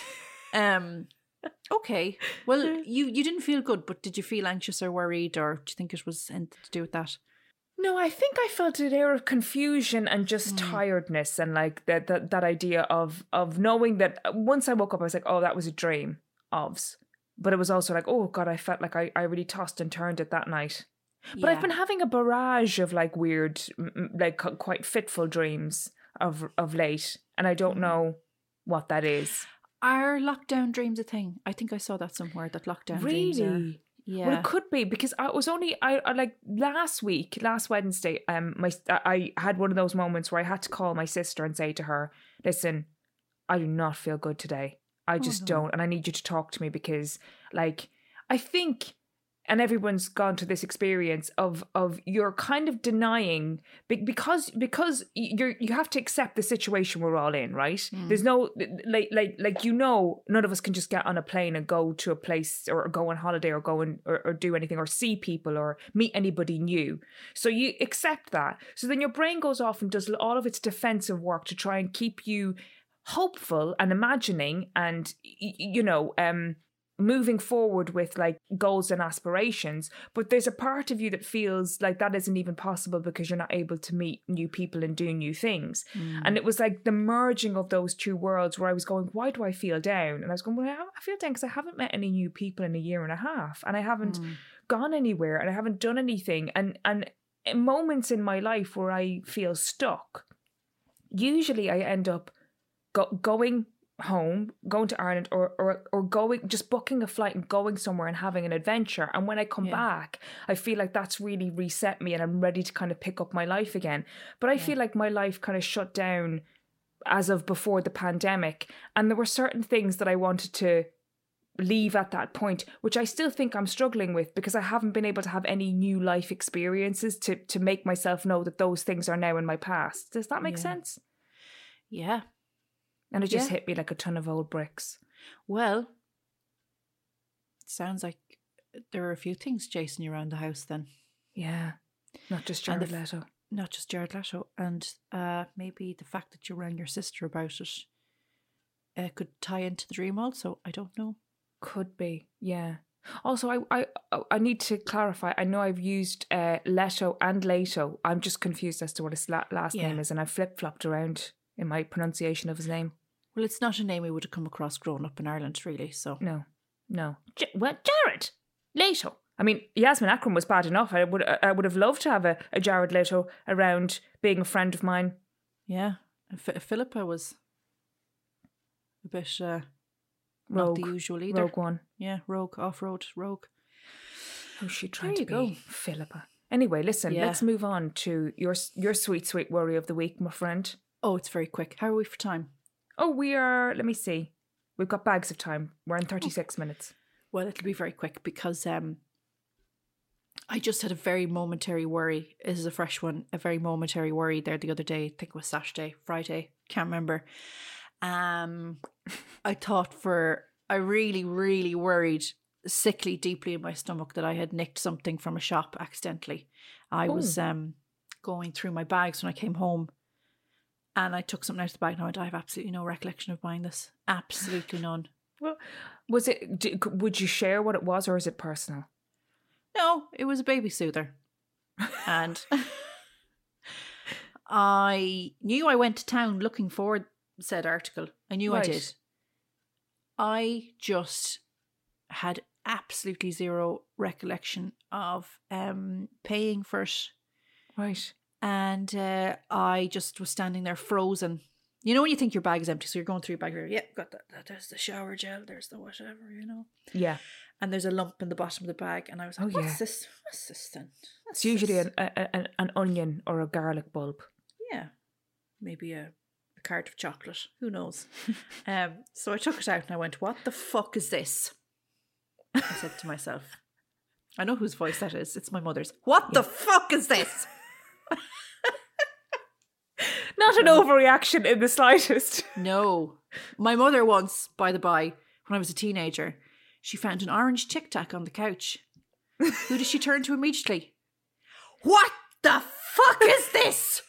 um, okay. Well, you you didn't feel good, but did you feel anxious or worried, or do you think it was anything to do with that? No, I think I felt an air of confusion and just Mm. tiredness, and like that that that idea of of knowing that once I woke up, I was like, oh, that was a dream ofs. But it was also like, oh God, I felt like I, I really tossed and turned it that night. But I've Yeah. been having a barrage of like weird, m- m- like qu- quite fitful dreams of of late, and I don't know what that is. Are lockdown dreams a thing? I think I saw that somewhere. That lockdown dreams are. Really? Yeah. Well, it could be because I was only I, I like last week, last Wednesday. Um, my I had one of those moments where I had to call my sister and say to her, "Listen, I do not feel good today. I just no. don't, and I need you to talk to me because, like, I think." And everyone's gone to this experience of of you're kind of denying be- because because you're you have to accept the situation we're all in, right? Mm. There's no like like like you know none of us can just get on a plane and go to a place or go on holiday or go and or, or do anything or see people or meet anybody new. So you accept that. So then your brain goes off and does all of its defensive work to try and keep you hopeful and imagining and y- you know um. moving forward with like goals and aspirations, but there's a part of you that feels like that isn't even possible because you're not able to meet new people and do new things. Mm. And it was like the merging of those two worlds where I was going, why do I feel down? And I was going, well, I feel down because I haven't met any new people in a year and a half, and I haven't Mm. gone anywhere, and I haven't done anything. And and in moments in my life where I feel stuck, usually I end up go- going home, going to Ireland, or or or going, just booking a flight and going somewhere and having an adventure. And when I come Yeah. back, I feel like that's really reset me and I'm ready to kind of pick up my life again. But I feel like my life kind of shut down as of before the pandemic, and there were certain things that I wanted to leave at that point, which I still think I'm struggling with because I haven't been able to have any new life experiences to to make myself know that those things are now in my past. Does that make Yeah. sense? Yeah. And it just Yeah. hit me like a ton of old bricks. Well, it sounds like there are a few things chasing you around the house then. Yeah. Not just And the Jared f- Leto. Not just Jared Leto. And uh, maybe the fact that you rang your sister about it uh, could tie into the dream also. I don't know. Could be, yeah. Also, I I I need to clarify. I know I've used uh, Leto and Leto. I'm just confused as to what his la- last Yeah. name is, and I flip flopped around in my pronunciation of his name. Well, it's not a name we would have come across growing up in Ireland, really. So No, no. J- well, Jared Leto. I mean, Yasmin Akram was bad enough. I would I would have loved to have a, a Jared Leto around, being a friend of mine. yeah, F- Philippa was a bit uh, Rogue, not the usual either. Rogue One. Yeah, rogue, off-road, rogue. Oh, she tried There to you go. be Philippa. Anyway, listen. Yeah. Let's move on to your your sweet sweet worry of the week, my friend. Oh, it's very quick. How are we for time? Oh, we are, let me see. We've got bags of time. We're in thirty-six minutes. Well, it'll be very quick because um, I just had a very momentary worry. This is a fresh one. A very momentary worry there the other day. I think it was Saturday, Friday. Can't remember. Um, I thought for, I really, really worried sickly deeply in my stomach that I had nicked something from a shop accidentally. I Oh. was um going through my bags when I came home. And I took something out of the bag. Now I have absolutely no recollection of buying this. Absolutely none. Well, was it, d- would you share what it was, or is it personal? No, it was a baby soother. And I knew I went to town looking for said article. I knew Right. I did. I just had absolutely zero recollection of um, paying for it. Right. And uh, I just was standing there frozen. You know when you think your bag is empty, so you're going through your bag, you're, yeah, got that, that. There's the shower gel, there's the whatever, you know. Yeah. And there's a lump in the bottom of the bag, and I was like, Oh, what's yeah. this? What's this then? What's It's usually this? an, a, an an onion or a garlic bulb. Yeah, maybe a, a card of chocolate. Who knows? um, so I took it out and I went, what the fuck is this? I said to myself. I know whose voice that is. It's my mother's. What yeah. the fuck is this? Not an overreaction in the slightest. No. My mother once, by the by, when I was a teenager, she found an orange Tic Tac on the couch. Who does she turn to immediately? What the fuck is this?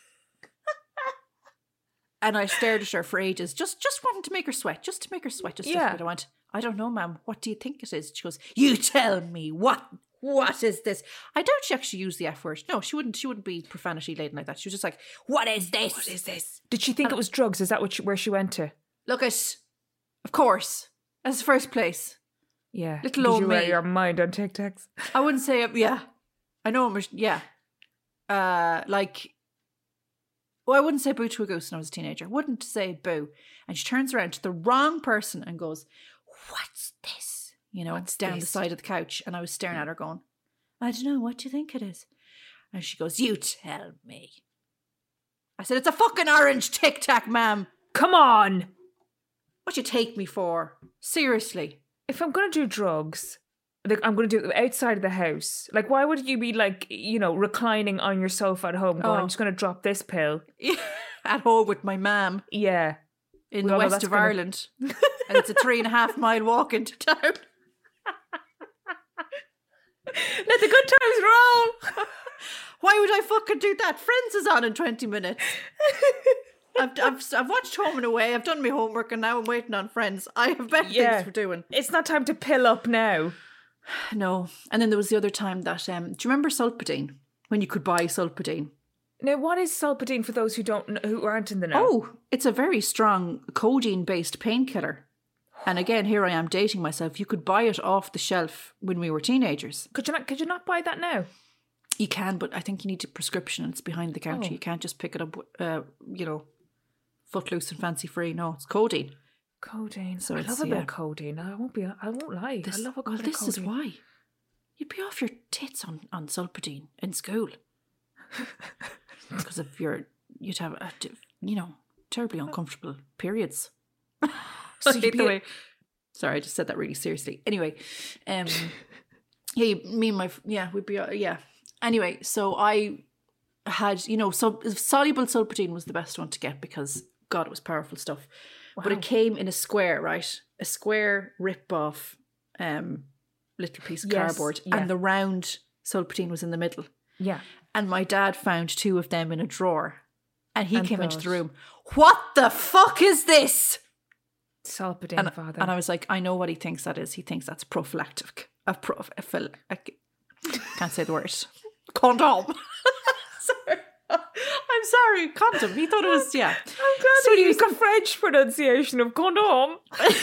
And I stared at her for ages, just just wanting to make her sweat, just to make her sweat. Just yeah. I went, I don't know, ma'am. What do you think it is? She goes, you tell me. What? What is this? I doubt she actually used the F word. No, she wouldn't. She wouldn't be profanity laden like that. She was just like, what is this? What is this? Did she think and it was drugs? Is that what she, where she went to? Look at, of course, as the first place. Yeah. Little Did old you me. wear your mind on Tic Tacs? I wouldn't say, yeah. I know it was, yeah. Uh, like, well, I wouldn't say boo to a goose when I was a teenager. Wouldn't say boo. And she turns around to the wrong person and goes, what's this? You know, What's down this? the side of the couch. And I was staring at her going, I don't know, what do you think it is? And she goes, you tell me. I said, it's a fucking orange Tic Tac, ma'am. Come on. What you take me for? Seriously. If I'm going to do drugs, like I'm going to do it outside of the house. Like, why would you be like, you know, reclining on your sofa at home going, oh. I'm just going to drop this pill? At home with my ma'am. Yeah. In the west of gonna... Ireland. And it's a three and a half mile walk into town. Let the good times roll. Why would I fucking do that? Friends is on in twenty minutes. I've, I've I've watched Home and Away. I've done my homework and now I'm waiting on Friends. I have better yeah. things for doing. It's not time to pill up now. No. And then there was the other time that, um, do you remember Sulpadine? When you could buy Sulpadine. Now, what is Sulpadine for those who don't know, who aren't in the know? Oh, it's a very strong codeine-based painkiller. And again, here I am dating myself. You could buy it off the shelf when we were teenagers. Could you not? Could you not buy that now? You can, but I think you need a prescription. And it's behind the counter. Oh. You can't just pick it up. Uh, you know, footloose and fancy free. No, it's codeine. Codeine. So I it's, love a yeah. bit of codeine. I won't be. I won't lie. This, I love a well, bit this of is codeine. why you'd be off your tits on on Sulpadine in school because of your you'd have a, you know terribly uncomfortable periods. So you'd be a, sorry, I just said that really seriously. Anyway, um, yeah, me and my yeah we'd be uh, yeah. Anyway, so I had you know so soluble Sulpadine was the best one to get because God, it was powerful stuff. Wow. But it came in a square, right? A square rip-off um, little piece of yes, cardboard. Yeah. And the round Sulpadine was in the middle. Yeah. And my dad found two of them in a drawer. And he and came thought, into the room. What the fuck is this? Sulpadine, and, father. And I was like, I know what he thinks that is. He thinks that's prophylactic. A prof, a phil, a, can't say the word. Condom. Sorry. I'm sorry, condom. He thought it was, yeah. I'm glad so he used the French pronunciation of condom.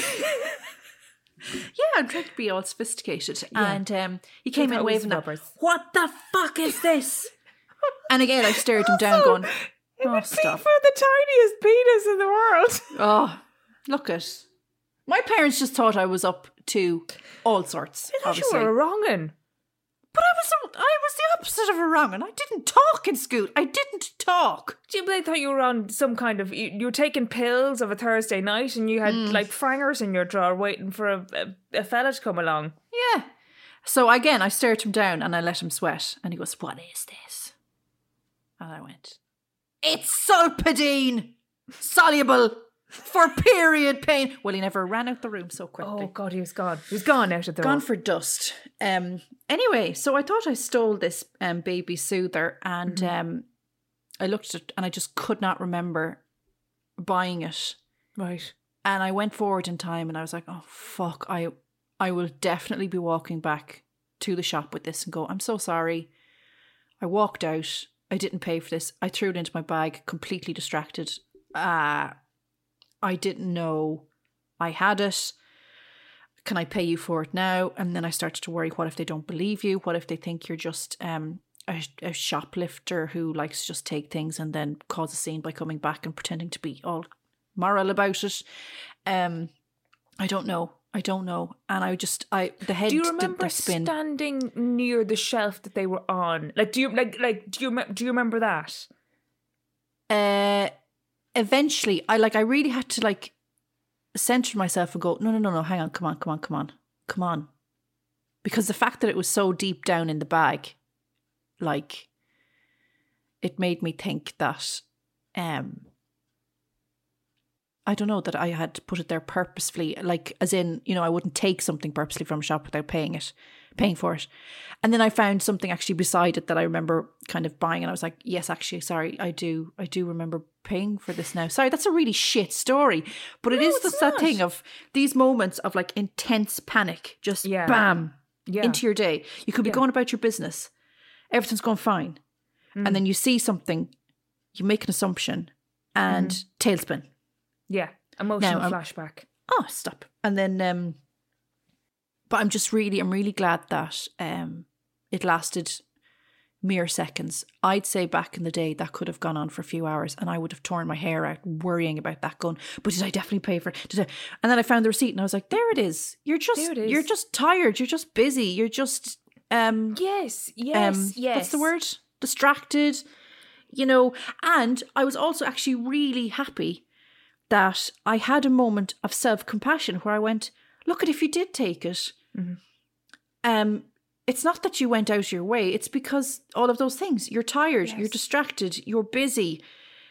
Yeah, I'm trying to be all sophisticated. Yeah. And um, he came in waving that. What the fuck is this? And again, I stared him down going, it oh, would stop. be for the tiniest penis in the world. Oh, look at. My parents just thought I was up to all sorts, I thought obviously. you were a wrong'un. But I was I was the opposite of a wrong'un. I didn't talk in school. I didn't talk. They thought you were on some kind of... You, you were taking pills of a Thursday night and you had mm. like frangers in your drawer waiting for a, a, a fella to come along. Yeah. So again, I stared him down and I let him sweat. And he goes, what is this? And I went, it's Sulpadine! Soluble! For period pain. Well, he never ran out the room so quickly. Oh, God, he was gone. He was gone out of the Gone room. for dust. Um. Anyway, so I thought I stole this um, baby soother and mm-hmm. um, I looked at it and I just could not remember buying it. Right. And I went forward in time and I was like, oh, fuck. I, I will definitely be walking back to the shop with this and go, I'm so sorry. I walked out. I didn't pay for this. I threw it into my bag, completely distracted. Ah. Uh, I didn't know I had it. Can I pay you for it now? And then I started to worry, what if they don't believe you? What if they think you're just um, a, a shoplifter who likes to just take things and then cause a scene by coming back and pretending to be all moral about it? Um, I don't know. I don't know. And I just, I the head do you did remember their spin. Standing near the shelf that they were on? Like, do you like like do you do you remember that? Uh. Eventually, I like I really had to like center myself and go, no, no, no, no, hang on, come on, come on, come on, come on. because the fact that it was so deep down in the bag, like, it made me think that, um, I don't know, that I had put it there purposefully, like, as in, you know, I wouldn't take something purposely from a shop without paying it, paying for it. And then I found something actually beside it that I remember kind of buying, and I was like, yes, actually, sorry, I do, I do remember paying for this now. Sorry, that's a really shit story, but it No, is it's just not. that thing of these moments of like intense panic, just Yeah. bam, Yeah. into your day. You could be Yeah. going about your business, everything's going fine, Mm. and then you see something, you make an assumption, and Mm-hmm. tailspin. Yeah. Emotional Now, um, flashback. Oh, stop. And then, um, but I'm just really, I'm really glad that um, it lasted mere seconds. I'd say back in the day that could have gone on for a few hours, and I would have torn my hair out worrying about that going, but did I definitely pay for it? Did I? And then I found the receipt and I was like, there it is. You're just, There it is. you're just tired. You're just busy. You're just, um, Yes, yes, um, yes. what's the word? Distracted, you know. And I was also actually really happy that I had a moment of self-compassion where I went, look at if you did take it. Mm-hmm. Um, it's not that you went out of your way. It's because all of those things. You're tired. Yes. You're distracted. You're busy.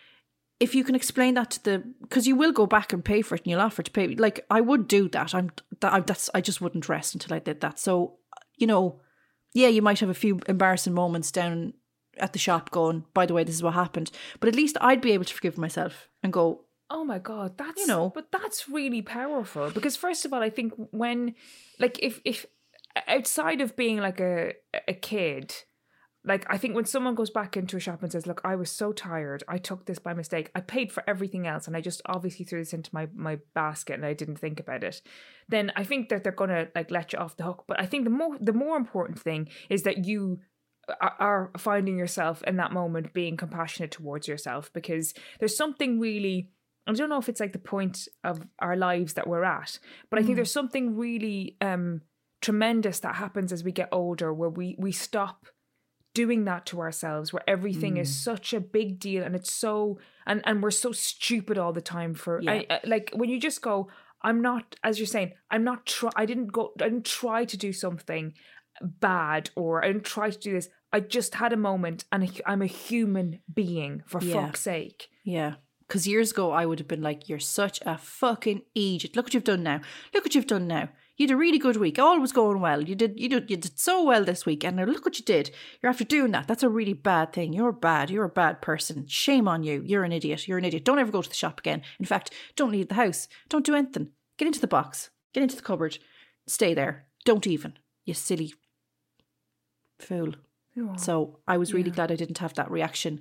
If you can explain that to the, because you will go back and pay for it, and you'll offer to pay. Like I would do that. I'm that. I, that's. I just wouldn't rest until I did that. So, you know, yeah, you might have a few embarrassing moments down at the shop, going, by the way, this is what happened. But at least I'd be able to forgive myself and go, Oh my God, that's, You know. but that's really powerful because first of all, I think when, like, if, if outside of being like a, a kid, like, I think when someone goes back into a shop and says, look, I was so tired, I took this by mistake, I paid for everything else and I just obviously threw this into my, my basket and I didn't think about it, then I think that they're going to like let you off the hook. But I think the more, the more important thing is that you are- are finding yourself in that moment being compassionate towards yourself, because there's something really, I don't know if it's like the point of our lives that we're at, but I think there's something really um, tremendous that happens as we get older, where we, we stop doing that to ourselves, where everything is such a big deal and it's so, and, and we're so stupid all the time for, Yeah. I, I, like when you just go, I'm not, as you're saying, I'm not, try, I didn't go, I didn't try to do something bad, or I didn't try to do this. I just had a moment and I'm a human being, for Yeah. fuck's sake. yeah. Because years ago, I would have been like, you're such a fucking idiot. Look what you've done now. Look what you've done now. You had a really good week. All was going well. You did you did, you did so well this week. And now look what you did. You're after doing that. That's a really bad thing. You're bad. You're a bad person. Shame on you. You're an idiot. You're an idiot. Don't ever go to the shop again. In fact, don't leave the house. Don't do anything. Get into the box. Get into the cupboard. Stay there. Don't even. You silly fool. So I was really Yeah. glad I didn't have that reaction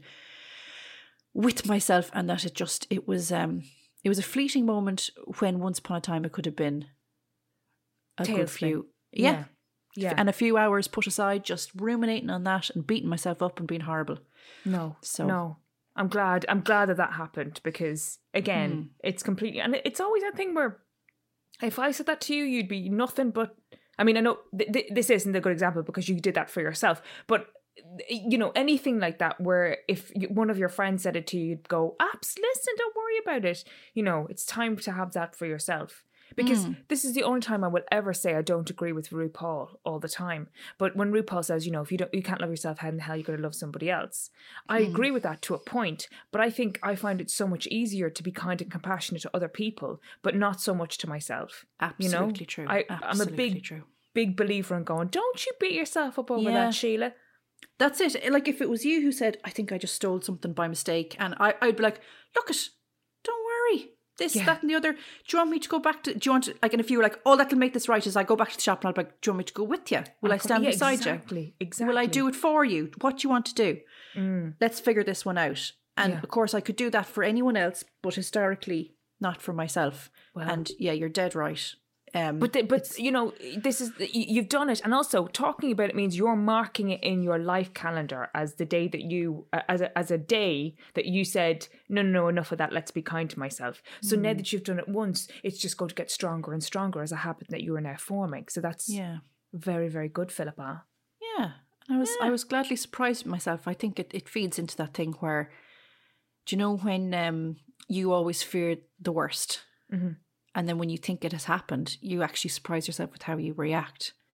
with myself, and that it just it was um it was a fleeting moment when once upon a time it could have been a good Tailspin. few yeah. Yeah. and a few hours put aside just ruminating on that and beating myself up and being horrible. No, So- no. I'm glad. I'm glad that that happened, because again, Hmm. it's completely, and it's always that thing where if I said that to you, you'd be nothing but. I mean, I know th- th- this isn't a good example because you did that for yourself, but you know, anything like that where if you, one of your friends said it to you, you'd go, "Abs, listen, don't worry about it." You know, it's time to have that for yourself. Because this is the only time I will ever say I don't agree with RuPaul all the time. But when RuPaul says, you know, if you don't, you can't love yourself, how in the hell are you going to love somebody else? I agree with that to a point. But I think I find it so much easier to be kind and compassionate to other people, but not so much to myself. Absolutely you know? true. I, I'm a Absolutely big, true. big believer in going, don't you beat yourself up over Yeah. that, Sheila. That's it. Like if it was you who said, I think I just stole something by mistake, and I, I'd be like, look it, don't worry. This, Yeah. that and the other. Do you want me to go back to, do you want to, like, and if you were like, oh, that'll make this right, is I go back to the shop and I'll be like, do you want me to go with you? Will I stand Yeah, beside exactly, you? Exactly. Will I do it for you? What do you want to do? Mm. Let's figure this one out. And Yeah. of course I could do that for anyone else, but historically not for myself. Well. And yeah, you're dead right. Um, But the, but you know, this is you- you've done it, and also talking about it means you're marking it in your life calendar as the day that you as a, as a day that you said no, no, no, enough of that. Let's be kind to myself. So now that you've done it once, it's just going to get stronger and stronger as a habit that you are now forming. So that's yeah. very, very good, Philippa. Yeah. And I was I was gladly surprised with myself. I think it, it feeds into that thing where, do you know when um, you always fear the worst? Mm-hmm. And then when you think it has happened, you actually surprise yourself with how you react.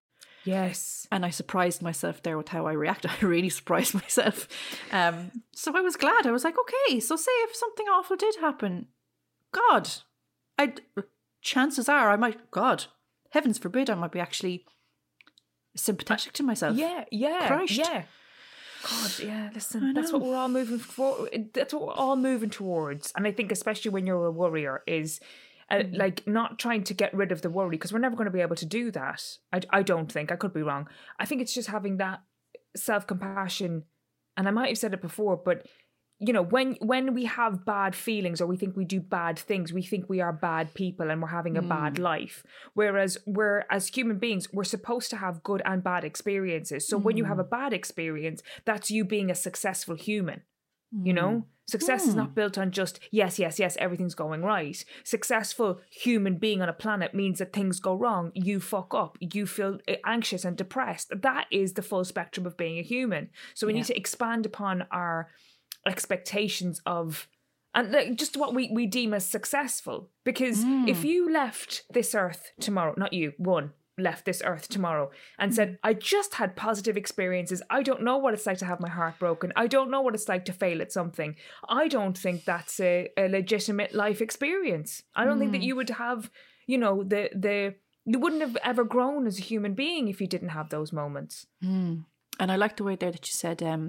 Yes. And I surprised myself there with how I reacted. I really surprised myself. Um, so I was glad. I was like, okay, so say if something awful did happen, God, I'd, chances are I might, God, heavens forbid, I might be actually sympathetic to myself. Yeah, yeah, Christ. yeah. God, yeah, listen, that's what we're all moving for. That's what we're all moving towards. And I think especially when you're a worrier is uh, mm. like not trying to get rid of the worry, because we're never going to be able to do that. I, I don't think. I could be wrong. I think it's just having that self-compassion. And I might have said it before, but you know, when when we have bad feelings or we think we do bad things, we think we are bad people and we're having a mm. bad life. Whereas we're, as human beings, we're supposed to have good and bad experiences. So mm. when you have a bad experience, that's you being a successful human. Mm. You know, success mm. is not built on just, yes, yes, yes, everything's going right. Successful human being on a planet means that things go wrong. You fuck up. You feel anxious and depressed. That is the full spectrum of being a human. So we yeah. need to expand upon our expectations of and like, just what we, we deem as successful, because mm. if you left this earth tomorrow, not you, one left this earth tomorrow and mm. said, I just had positive experiences, I don't know what it's like to have my heart broken, I don't know what it's like to fail at something, I don't think that's a, a legitimate life experience. I don't mm. think that you would have, you know, the the you wouldn't have ever grown as a human being if you didn't have those moments. Mm. And I like the way there that you said, um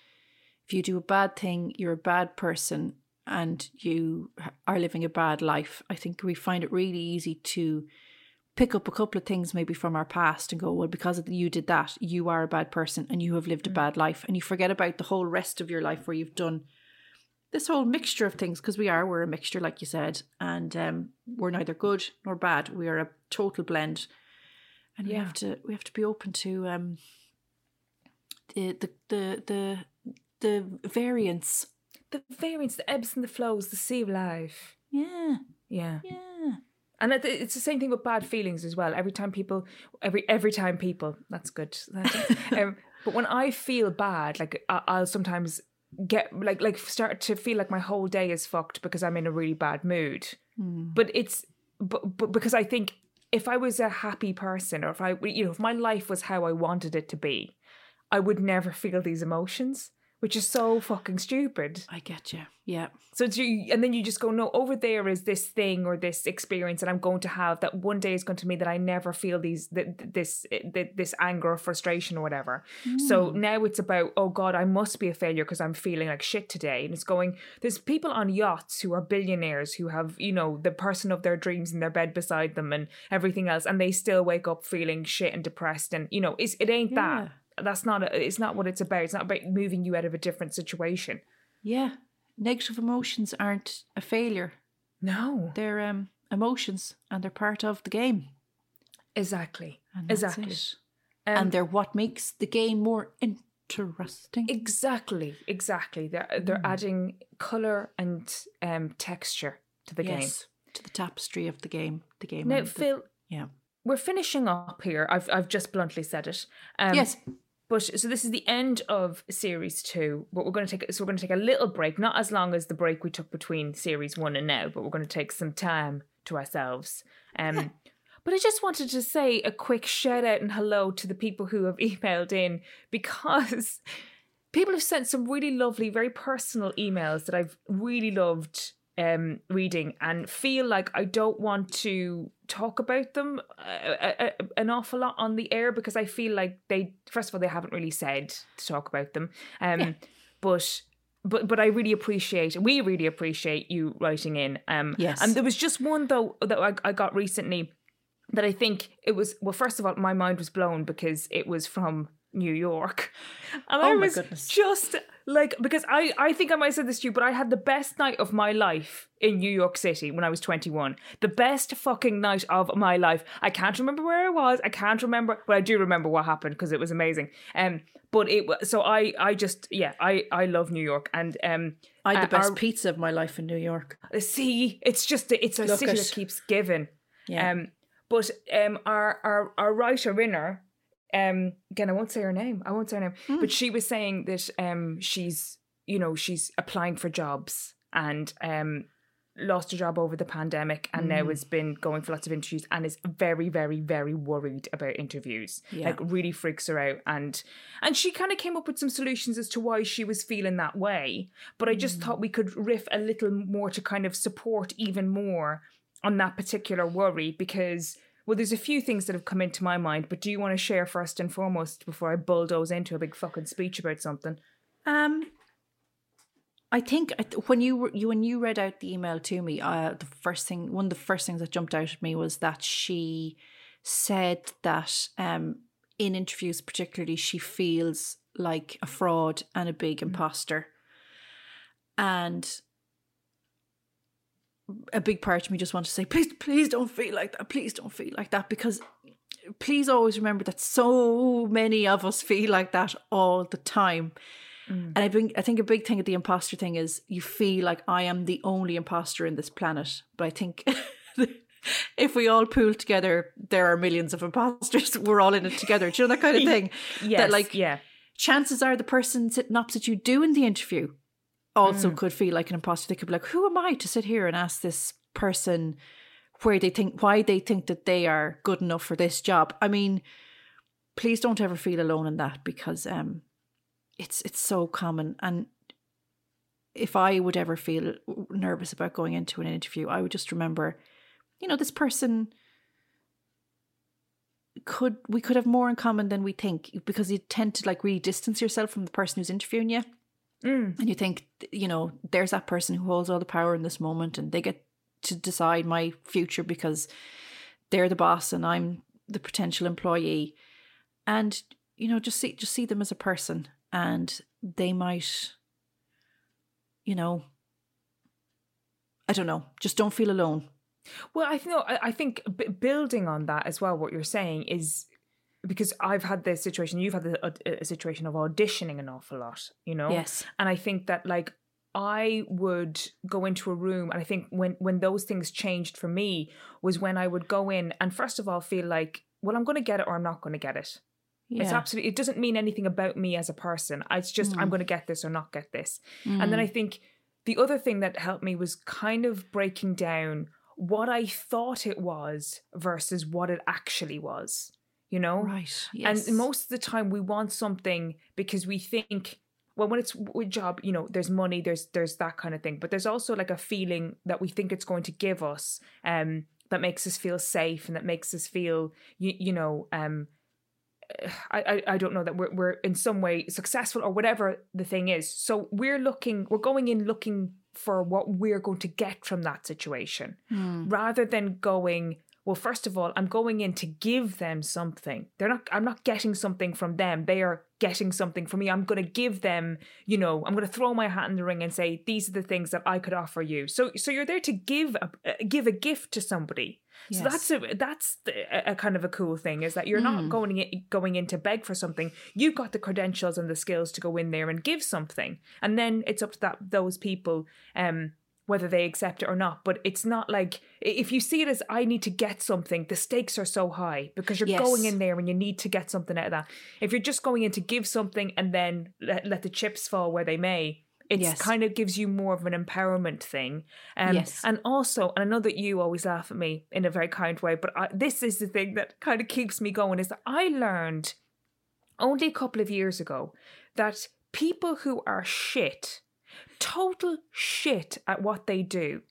if you do a bad thing, you're a bad person and you are living a bad life. I think we find it really easy to pick up a couple of things maybe from our past and go, well, because you did that, you are a bad person and you have lived a bad life. And you forget about the whole rest of your life where you've done this whole mixture of things, because we are, we're a mixture, like you said, and um, we're neither good nor bad. We are a total blend. And yeah. we have to we have to be open to um, the the the the The variance. The variance, the ebbs and the flows, the sea of life. Yeah. Yeah. Yeah. And it's the same thing with bad feelings as well. Every time people, every every time people, that's good. um, but when I feel bad, like I'll sometimes get, like, like start to feel like my whole day is fucked because I'm in a really bad mood. Mm. But it's, but, but because I think if I was a happy person, or if I, you know, if my life was how I wanted it to be, I would never feel these emotions. Which is so fucking stupid. I get you. Yeah. So it's you, and then you just go, no, over there is this thing or this experience that I'm going to have that one day is going to mean that I never feel these this this anger or frustration or whatever. Mm. So now it's about, oh God, I must be a failure because I'm feeling like shit today. And it's going, there's people on yachts who are billionaires who have, you know, the person of their dreams in their bed beside them and everything else, and they still wake up feeling shit and depressed. And you know, it's, it ain't yeah. that. That's not a, it's not what it's about. It's not about moving you out of a different situation. Yeah. Negative emotions aren't a failure. No. They're um, emotions and they're part of the game. Exactly. And exactly. Um, and they're what makes the game more interesting. Exactly. Exactly. They're, they're mm. adding colour and um, texture to the yes, game. To the tapestry of the game. The game. Now, the, Phil. Yeah. We're finishing up here. I've I've just bluntly said it. Um, yes. But so this is the end of series two. But we're going to take so we're going to take a little break, not as long as the break we took between series one and now, but we're going to take some time to ourselves. Um, but I just wanted to say a quick shout out and hello to the people who have emailed in, because people have sent some really lovely, very personal emails that I've really loved um, reading, and feel like I don't want to talk about them uh, uh, an awful lot on the air, because I feel like they, first of all, they haven't really said to talk about them. Um, yeah. But but but I really appreciate, we really appreciate you writing in. Um, yes. And there was just one though that I, I got recently that I think it was, well, first of all, my mind was blown because it was from New York. And oh I my was goodness. just like, because I, I think I might have said this to you, but I had the best night of my life in New York City when I was twenty-one. The best fucking night of my life. I can't remember where I was. I can't remember, but I do remember what happened because it was amazing. Um, but it was, so I, I just, yeah, I, I love New York. And um, I had the uh, best our, pizza of my life in New York. See, it's just, it's a Look city it. that keeps giving. Yeah. Um, but um, our, our, our writer-inner, Um, again, I won't say her name. I won't say her name. Mm. But she was saying that um, she's, you know, she's applying for jobs and um, lost her job over the pandemic and mm. now has been going for lots of interviews and is very, very, very worried about interviews. Yeah. Like really freaks her out. And and she kind of came up with some solutions as to why she was feeling that way. But I just mm. thought we could riff a little more to kind of support even more on that particular worry, because, well, there's a few things that have come into my mind, but do you want to share first and foremost before I bulldoze into a big fucking speech about something? Um, I think when you you when you read out the email to me, uh, the first thing, one of the first things that jumped out at me was that she said that um, in interviews particularly, she feels like a fraud and a big mm. imposter. And a big part of me just wants to say, please, please don't feel like that. Please don't feel like that, because please always remember that so many of us feel like that all the time. Mm. And I think, I think a big thing of the imposter thing is you feel like I am the only imposter in this planet. But I think if we all pool together, there are millions of imposters. We're all in it together. Do you know that kind of thing? Yes, that like, yeah. chances are the person sitting opposite you doing the interview also mm. could feel like an imposter. They could be like, who am I to sit here and ask this person where they think, why they think that they are good enough for this job? I mean, please don't ever feel alone in that, because um, it's it's so common. And if I would ever feel nervous about going into an interview, I would just remember, you know, this person could, we could have more in common than we think, because you tend to like really distance yourself from the person who's interviewing you. Mm. And you think, you know, there's that person who holds all the power in this moment and they get to decide my future because they're the boss and I'm the potential employee. And, you know, just see just see them as a person, and they might, you know, I don't know, just don't feel alone. Well, I know, I think building on that as well, what you're saying is, because I've had this situation, you've had a, a situation of auditioning an awful lot, you know? Yes. And I think that, like, I would go into a room, and I think when, when those things changed for me was when I would go in and first of all feel like, well, I'm going to get it or I'm not going to get it. Yeah. It's absolutely, it doesn't mean anything about me as a person. It's just, mm. I'm going to get this or not get this. Mm. And then I think the other thing that helped me was kind of breaking down what I thought it was versus what it actually was. You know? Right. Yes. And most of the time we want something because we think, well, when it's a job, you know, there's money, there's there's that kind of thing. But there's also like a feeling that we think it's going to give us um, that makes us feel safe and that makes us feel, you, you know, um, I, I, I don't know, that we're, we're in some way successful or whatever the thing is. So we're looking, we're going in looking for what we're going to get from that situation mm. rather than going, well, first of all, I'm going in to give them something. They're not, I'm not getting something from them. They are getting something from me. I'm going to give them, you know, I'm going to throw my hat in the ring and say, these are the things that I could offer you. So, so you're there to give a, uh, give a gift to somebody. Yes. So that's a, that's a, a kind of a cool thing, is that you're mm. not going in, going in to beg for something. You've got the credentials and the skills to go in there and give something. And then it's up to that, those people, um, whether they accept it or not. But it's not like, if you see it as I need to get something, the stakes are so high because you're yes. going in there and you need to get something out of that. If you're just going in to give something and then let, let the chips fall where they may, it yes. kind of gives you more of an empowerment thing. Um, yes. And also, and I know that you always laugh at me in a very kind way, but I, this is the thing that kind of keeps me going, is that I learned only a couple of years ago that people who are shit, total shit at what they do,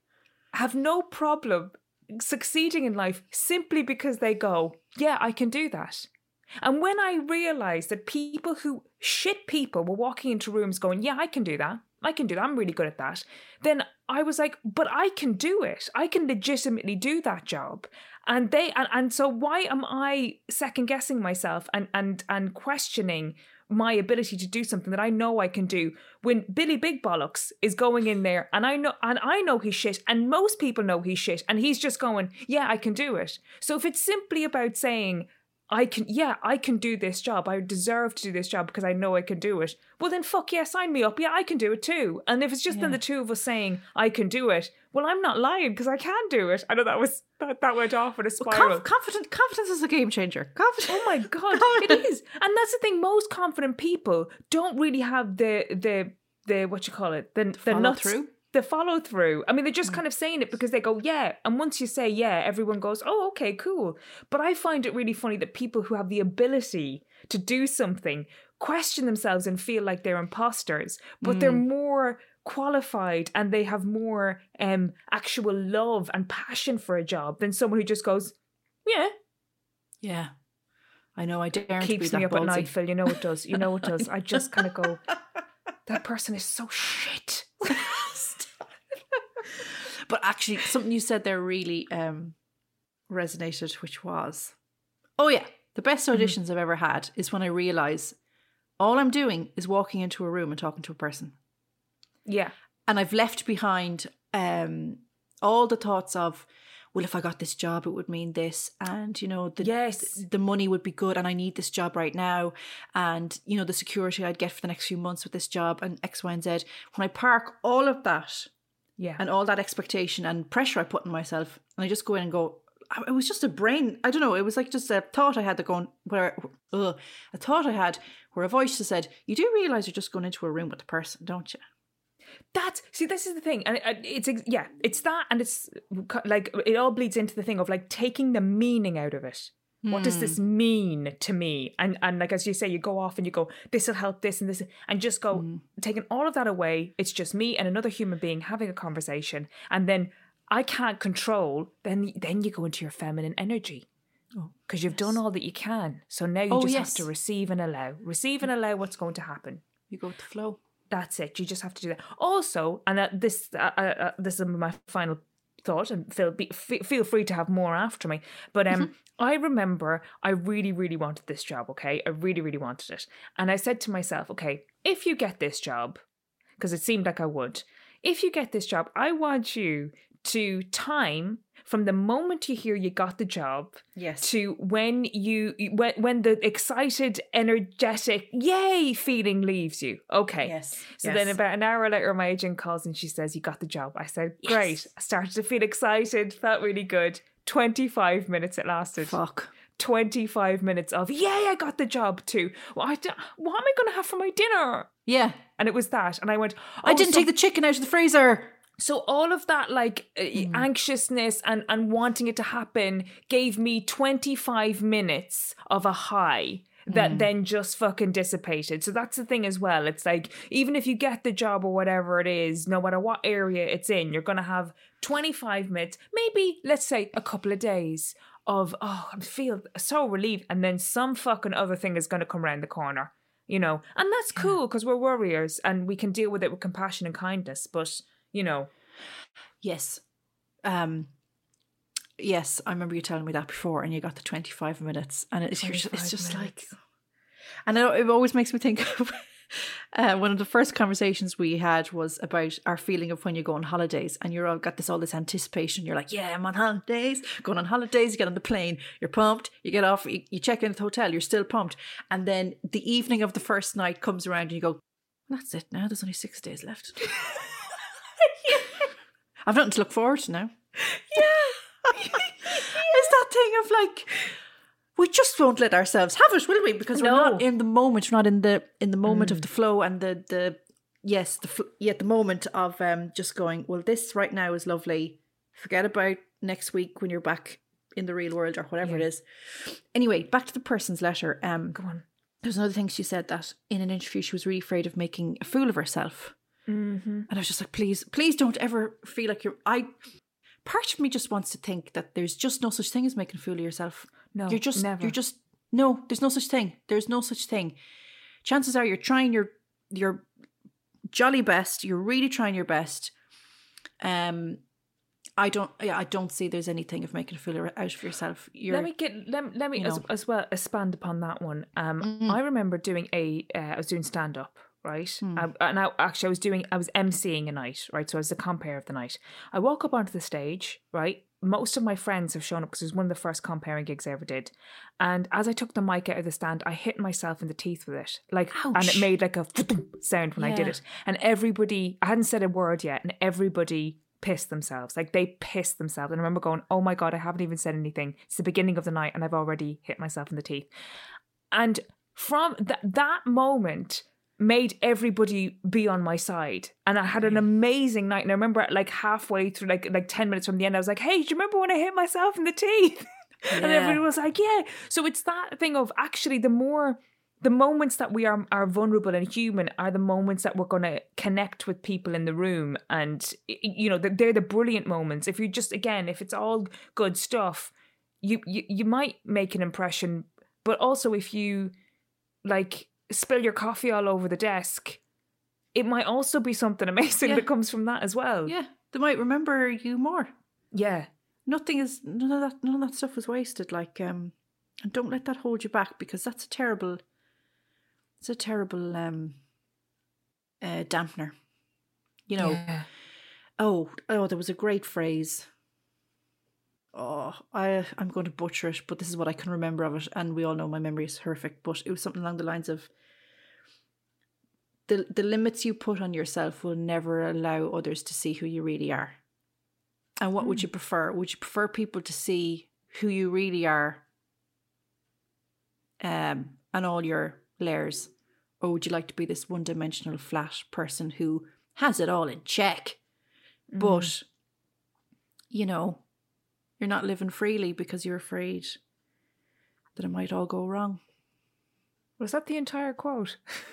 have no problem succeeding in life simply because they go, yeah, I can do that. And when I realised that people who, shit people, were walking into rooms going, yeah, I can do that. I can do that. I'm really good at that. Then I was like, but I can do it. I can legitimately do that job. And they, and, and so why am I second guessing myself and, and, and questioning my ability to do something that I know I can do when Billy Big Bollocks is going in there and I know and I know he's shit and most people know he's shit and he's just going, yeah, I can do it. So if it's simply about saying, I can, yeah, I can do this job, I deserve to do this job because I know I can do it, well then fuck yeah, sign me up, yeah, I can do it too. And if it's just yeah. then the two of us saying, I can do it, well, I'm not lying because I can do it. I know that was, that, that went off in a spiral. Well, conf- confident, confidence is a game changer. Confidence. Oh my God, it is. And that's the thing, most confident people don't really have the, the, the what you call it, the, the follow nuts. through? the follow through. I mean, they're just kind of saying it because they go, yeah. And once you say yeah, everyone goes, oh, okay, cool. But I find it really funny that people who have the ability to do something question themselves and feel like they're imposters, but mm. they're more qualified and they have more um, actual love and passion for a job than someone who just goes, yeah. Yeah. I know, I daren't Keeps be me that up ballsy. at night, Phil. You know it does. You know it does. I just kind of go, that person is so shit. But actually, something you said there really um, resonated, which was, oh yeah, the best auditions mm-hmm. I've ever had is when I realise all I'm doing is walking into a room and talking to a person. Yeah. And I've left behind um, all the thoughts of, well, if I got this job, it would mean this. And, you know, the, yes. the money would be good and I need this job right now. And, you know, the security I'd get for the next few months with this job and X, Y, and Z. When I park all of that yeah, and all that expectation and pressure I put on myself, and I just go in and go, it was just a brain, I don't know, it was like just a thought I had that going, where, ugh, a thought I had where a voice just said, you do realise you're just going into a room with the person, don't you? That's, see, this is the thing. And it's, yeah, it's that, and it's like, it all bleeds into the thing of like taking the meaning out of it. Mm. What does this mean to me? And, and like, as you say, you go off and you go, this will help this and this, and just go, mm. taking all of that away. It's just me and another human being having a conversation. And then I can't control, then, then you go into your feminine energy. Because oh, you've yes. done all that you can. So now you oh, just yes. have to receive and allow. Receive and allow what's going to happen. You go with the flow. That's it. You just have to do that. Also, and uh, this uh, uh, this is my final thought, and feel be, f- feel free to have more after me. But um, mm-hmm. I remember I really, really wanted this job. Okay, I really, really wanted it, and I said to myself, okay, if you get this job, because it seemed like I would, if you get this job, I want you to time from the moment you hear you got the job, yes, to when you when when the excited, energetic, yay feeling leaves you. Okay. Yes. So yes. then about an hour later, my agent calls and she says, "You got the job." I said, "Great." Yes. I started to feel excited. Felt really good. Twenty-five minutes it lasted. Fuck. Twenty-five minutes of yay! I got the job too. Well, I do, what am I going to have for my dinner? Yeah. And it was that, and I went, oh, I didn't so- take the chicken out of the freezer. So all of that like Mm. anxiousness and, and wanting it to happen gave me twenty-five minutes of a high that mm. then just fucking dissipated. So that's the thing as well. It's like, even if you get the job or whatever it is, no matter what area it's in, you're going to have twenty-five minutes, maybe, let's say, a couple of days of, oh, I feel so relieved. And then some fucking other thing is going to come around the corner, you know. And that's yeah. cool because we're warriors and we can deal with it with compassion and kindness. But... you know. Yes. Um, yes, I remember you telling me that before and you got the twenty-five minutes and it's, it's just minutes. Like... And it, it always makes me think of uh, one of the first conversations we had was about our feeling of when you go on holidays and you're all got this all this anticipation. You're like, yeah, I'm on holidays. Going on holidays, you get on the plane, you're pumped, you get off, you, you check in at the hotel, you're still pumped. And then the evening of the first night comes around and you go, that's it now, there's only six days left. I've nothing to look forward to now. Yeah. It's that thing of like, we just won't let ourselves have it, will we? Because we're no. not in the moment. We're not in the in the moment mm. of the flow and the the yes the fl- yeah the moment of um just going, well, this right now is lovely. Forget about next week when you're back in the real world or whatever yeah. it is. Anyway, back to the person's letter. Um, go on. There's another thing she said that in an interview she was really afraid of making a fool of herself. Mm-hmm. And I was just like, please, please don't ever feel like you're. I part of me just wants to think that there's just no such thing as making a fool of yourself. No, you're just, never. you're just no. There's no such thing. There's no such thing. Chances are you're trying your your jolly best. You're really trying your best. Um, I don't. Yeah, I don't see there's anything of making a fool out of yourself. You're, let me get. Let, let me as, know. as well expand upon that one. Um, mm-hmm. I remember doing a. Uh, I was doing stand up. Right, mm. I, and I actually I was doing I was emceeing a night, right? So I was the compere of the night. I walk up onto the stage, right? Most of my friends have shown up because it was one of the first comparing gigs I ever did. And as I took the mic out of the stand, I hit myself in the teeth with it, like, ouch. And it made like a sound when yeah. I did it. And everybody, I hadn't said a word yet, and everybody pissed themselves. Like they pissed themselves. And I remember going, "Oh my god, I haven't even said anything. It's the beginning of the night, and I've already hit myself in the teeth." And from th- that moment. made everybody be on my side. And I had an amazing night. And I remember like halfway through, like like ten minutes from the end, I was like, hey, do you remember when I hit myself in the teeth? Yeah. And everybody was like, yeah. So it's that thing of actually the more, the moments that we are, are vulnerable and human are the moments that we're going to connect with people in the room. And, you know, they're the brilliant moments. If you just, again, if it's all good stuff, you, you, you might make an impression. But also if you like spill your coffee all over the desk, it might also be something amazing yeah. that comes from that as well. Yeah, they might remember you more. Yeah, nothing is none of that. None of that stuff was wasted. Like, um, and don't let that hold you back, because that's a terrible. It's a terrible um, uh, dampener. You know. Yeah. Oh, oh, there was a great phrase. Oh, I I'm going to butcher it, but this is what I can remember of it, and we all know my memory is horrific. But it was something along the lines of the the limits you put on yourself will never allow others to see who you really are. And what mm. would you prefer? Would you prefer people to see who you really are, um, and all your layers, or would you like to be this one-dimensional flat person who has it all in check, mm. but you know, you're not living freely because you're afraid that it might all go wrong? Was that the entire quote?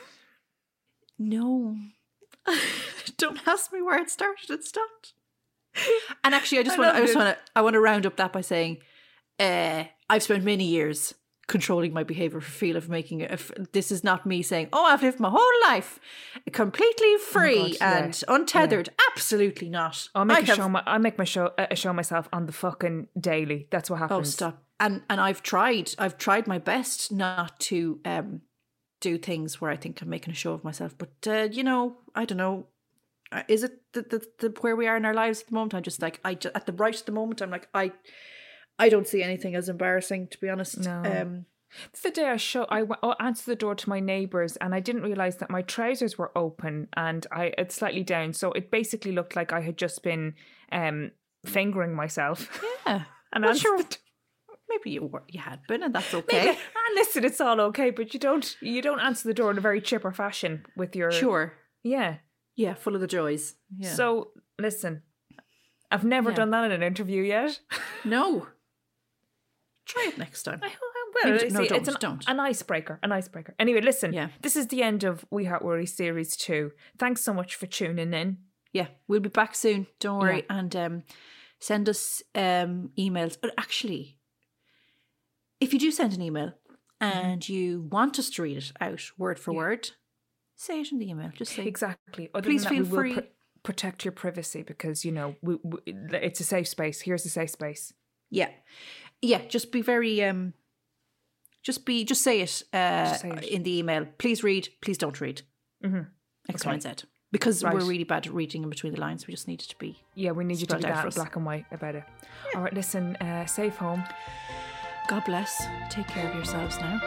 No. Don't ask me where it started and stopped. And actually, I just I want I just it. want to I want to round up that by saying, uh, I've spent many years controlling my behaviour for feel of making it. If this is not me saying, oh, I've lived my whole life completely free oh God, yeah. and untethered. Yeah. Absolutely not. I'll make I a have, show. My, I make my show a show myself on the fucking daily. That's what happens. Oh, stop. And and I've tried. I've tried my best not to um do things where I think I'm making a show of myself. But uh, you know, I don't know. Is it the, the the where we are in our lives at the moment? I'm just like I just, at the right at the moment. I'm like I. I don't see anything as embarrassing, to be honest. No. Um, the day I show, I w- answered the door to my neighbours, and I didn't realise that my trousers were open and I it's slightly down, so it basically looked like I had just been um, fingering myself. Yeah, and well, I'm sure. Maybe you were, you had been, and that's okay. Maybe, ah, listen, it's all okay, but you don't you don't answer the door in a very chipper fashion with your sure. Yeah, yeah, full of the joys. Yeah. So listen, I've never yeah. done that in an interview yet. No. Try it next time. I, well, no, see, don't, it's an, don't. an icebreaker, an icebreaker. Anyway, listen, yeah. this is the end of We Heart Worry Series two. Thanks so much for tuning in. Yeah, we'll be back soon. Don't worry. Yeah. And um, send us um, emails. Actually, if you do send an email and mm-hmm. you want us to read it out word for yeah. word, say it in the email. Just say exactly. Other please than that, feel we free. Will pr- protect your privacy because, you know, we, we, it's a safe space. Here's a safe space. Yeah. Yeah, just be very, um, just be, just say it, uh, just say it. in the email. Please read, please don't read. Mm-hmm. X, okay. Y, and Z. Because right. we're really bad at reading in between the lines. We just need it to be. Yeah, we need you to be that black and white about it. Yeah. All right, listen, uh, safe home. God bless. Take care of yourselves now.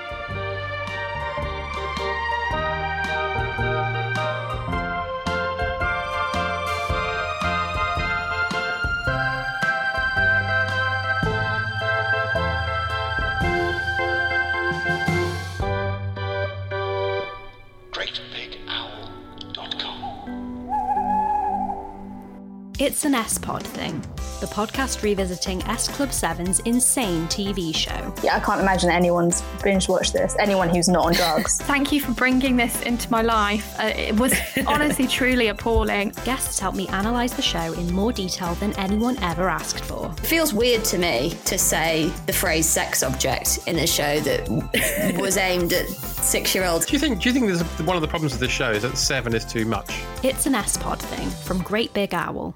It's an S-Pod thing, the podcast revisiting S Club seven's insane T V show. Yeah, I can't imagine anyone's binge-watched this, anyone who's not on drugs. Thank you for bringing this into my life. Uh, it was honestly truly appalling. Guests helped me analyse the show in more detail than anyone ever asked for. It feels weird to me to say the phrase sex object in a show that was aimed at six-year-olds. Do you think, do you think there's one of the problems with this show is that seven is too much? It's an S-Pod thing from Great Big Owl.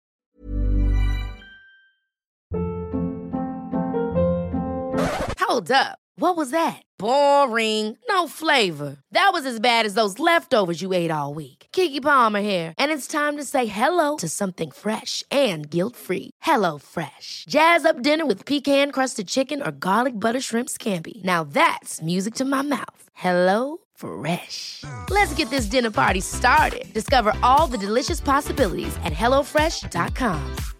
Hold up. What was that? Boring. No flavor. That was as bad as those leftovers you ate all week. Keke Palmer here, and it's time to say hello to something fresh and guilt-free. Hello Fresh. Jazz up dinner with pecan-crusted chicken or garlic butter shrimp scampi. Now that's music to my mouth. Hello Fresh. Let's get this dinner party started. Discover all the delicious possibilities at hello fresh dot com.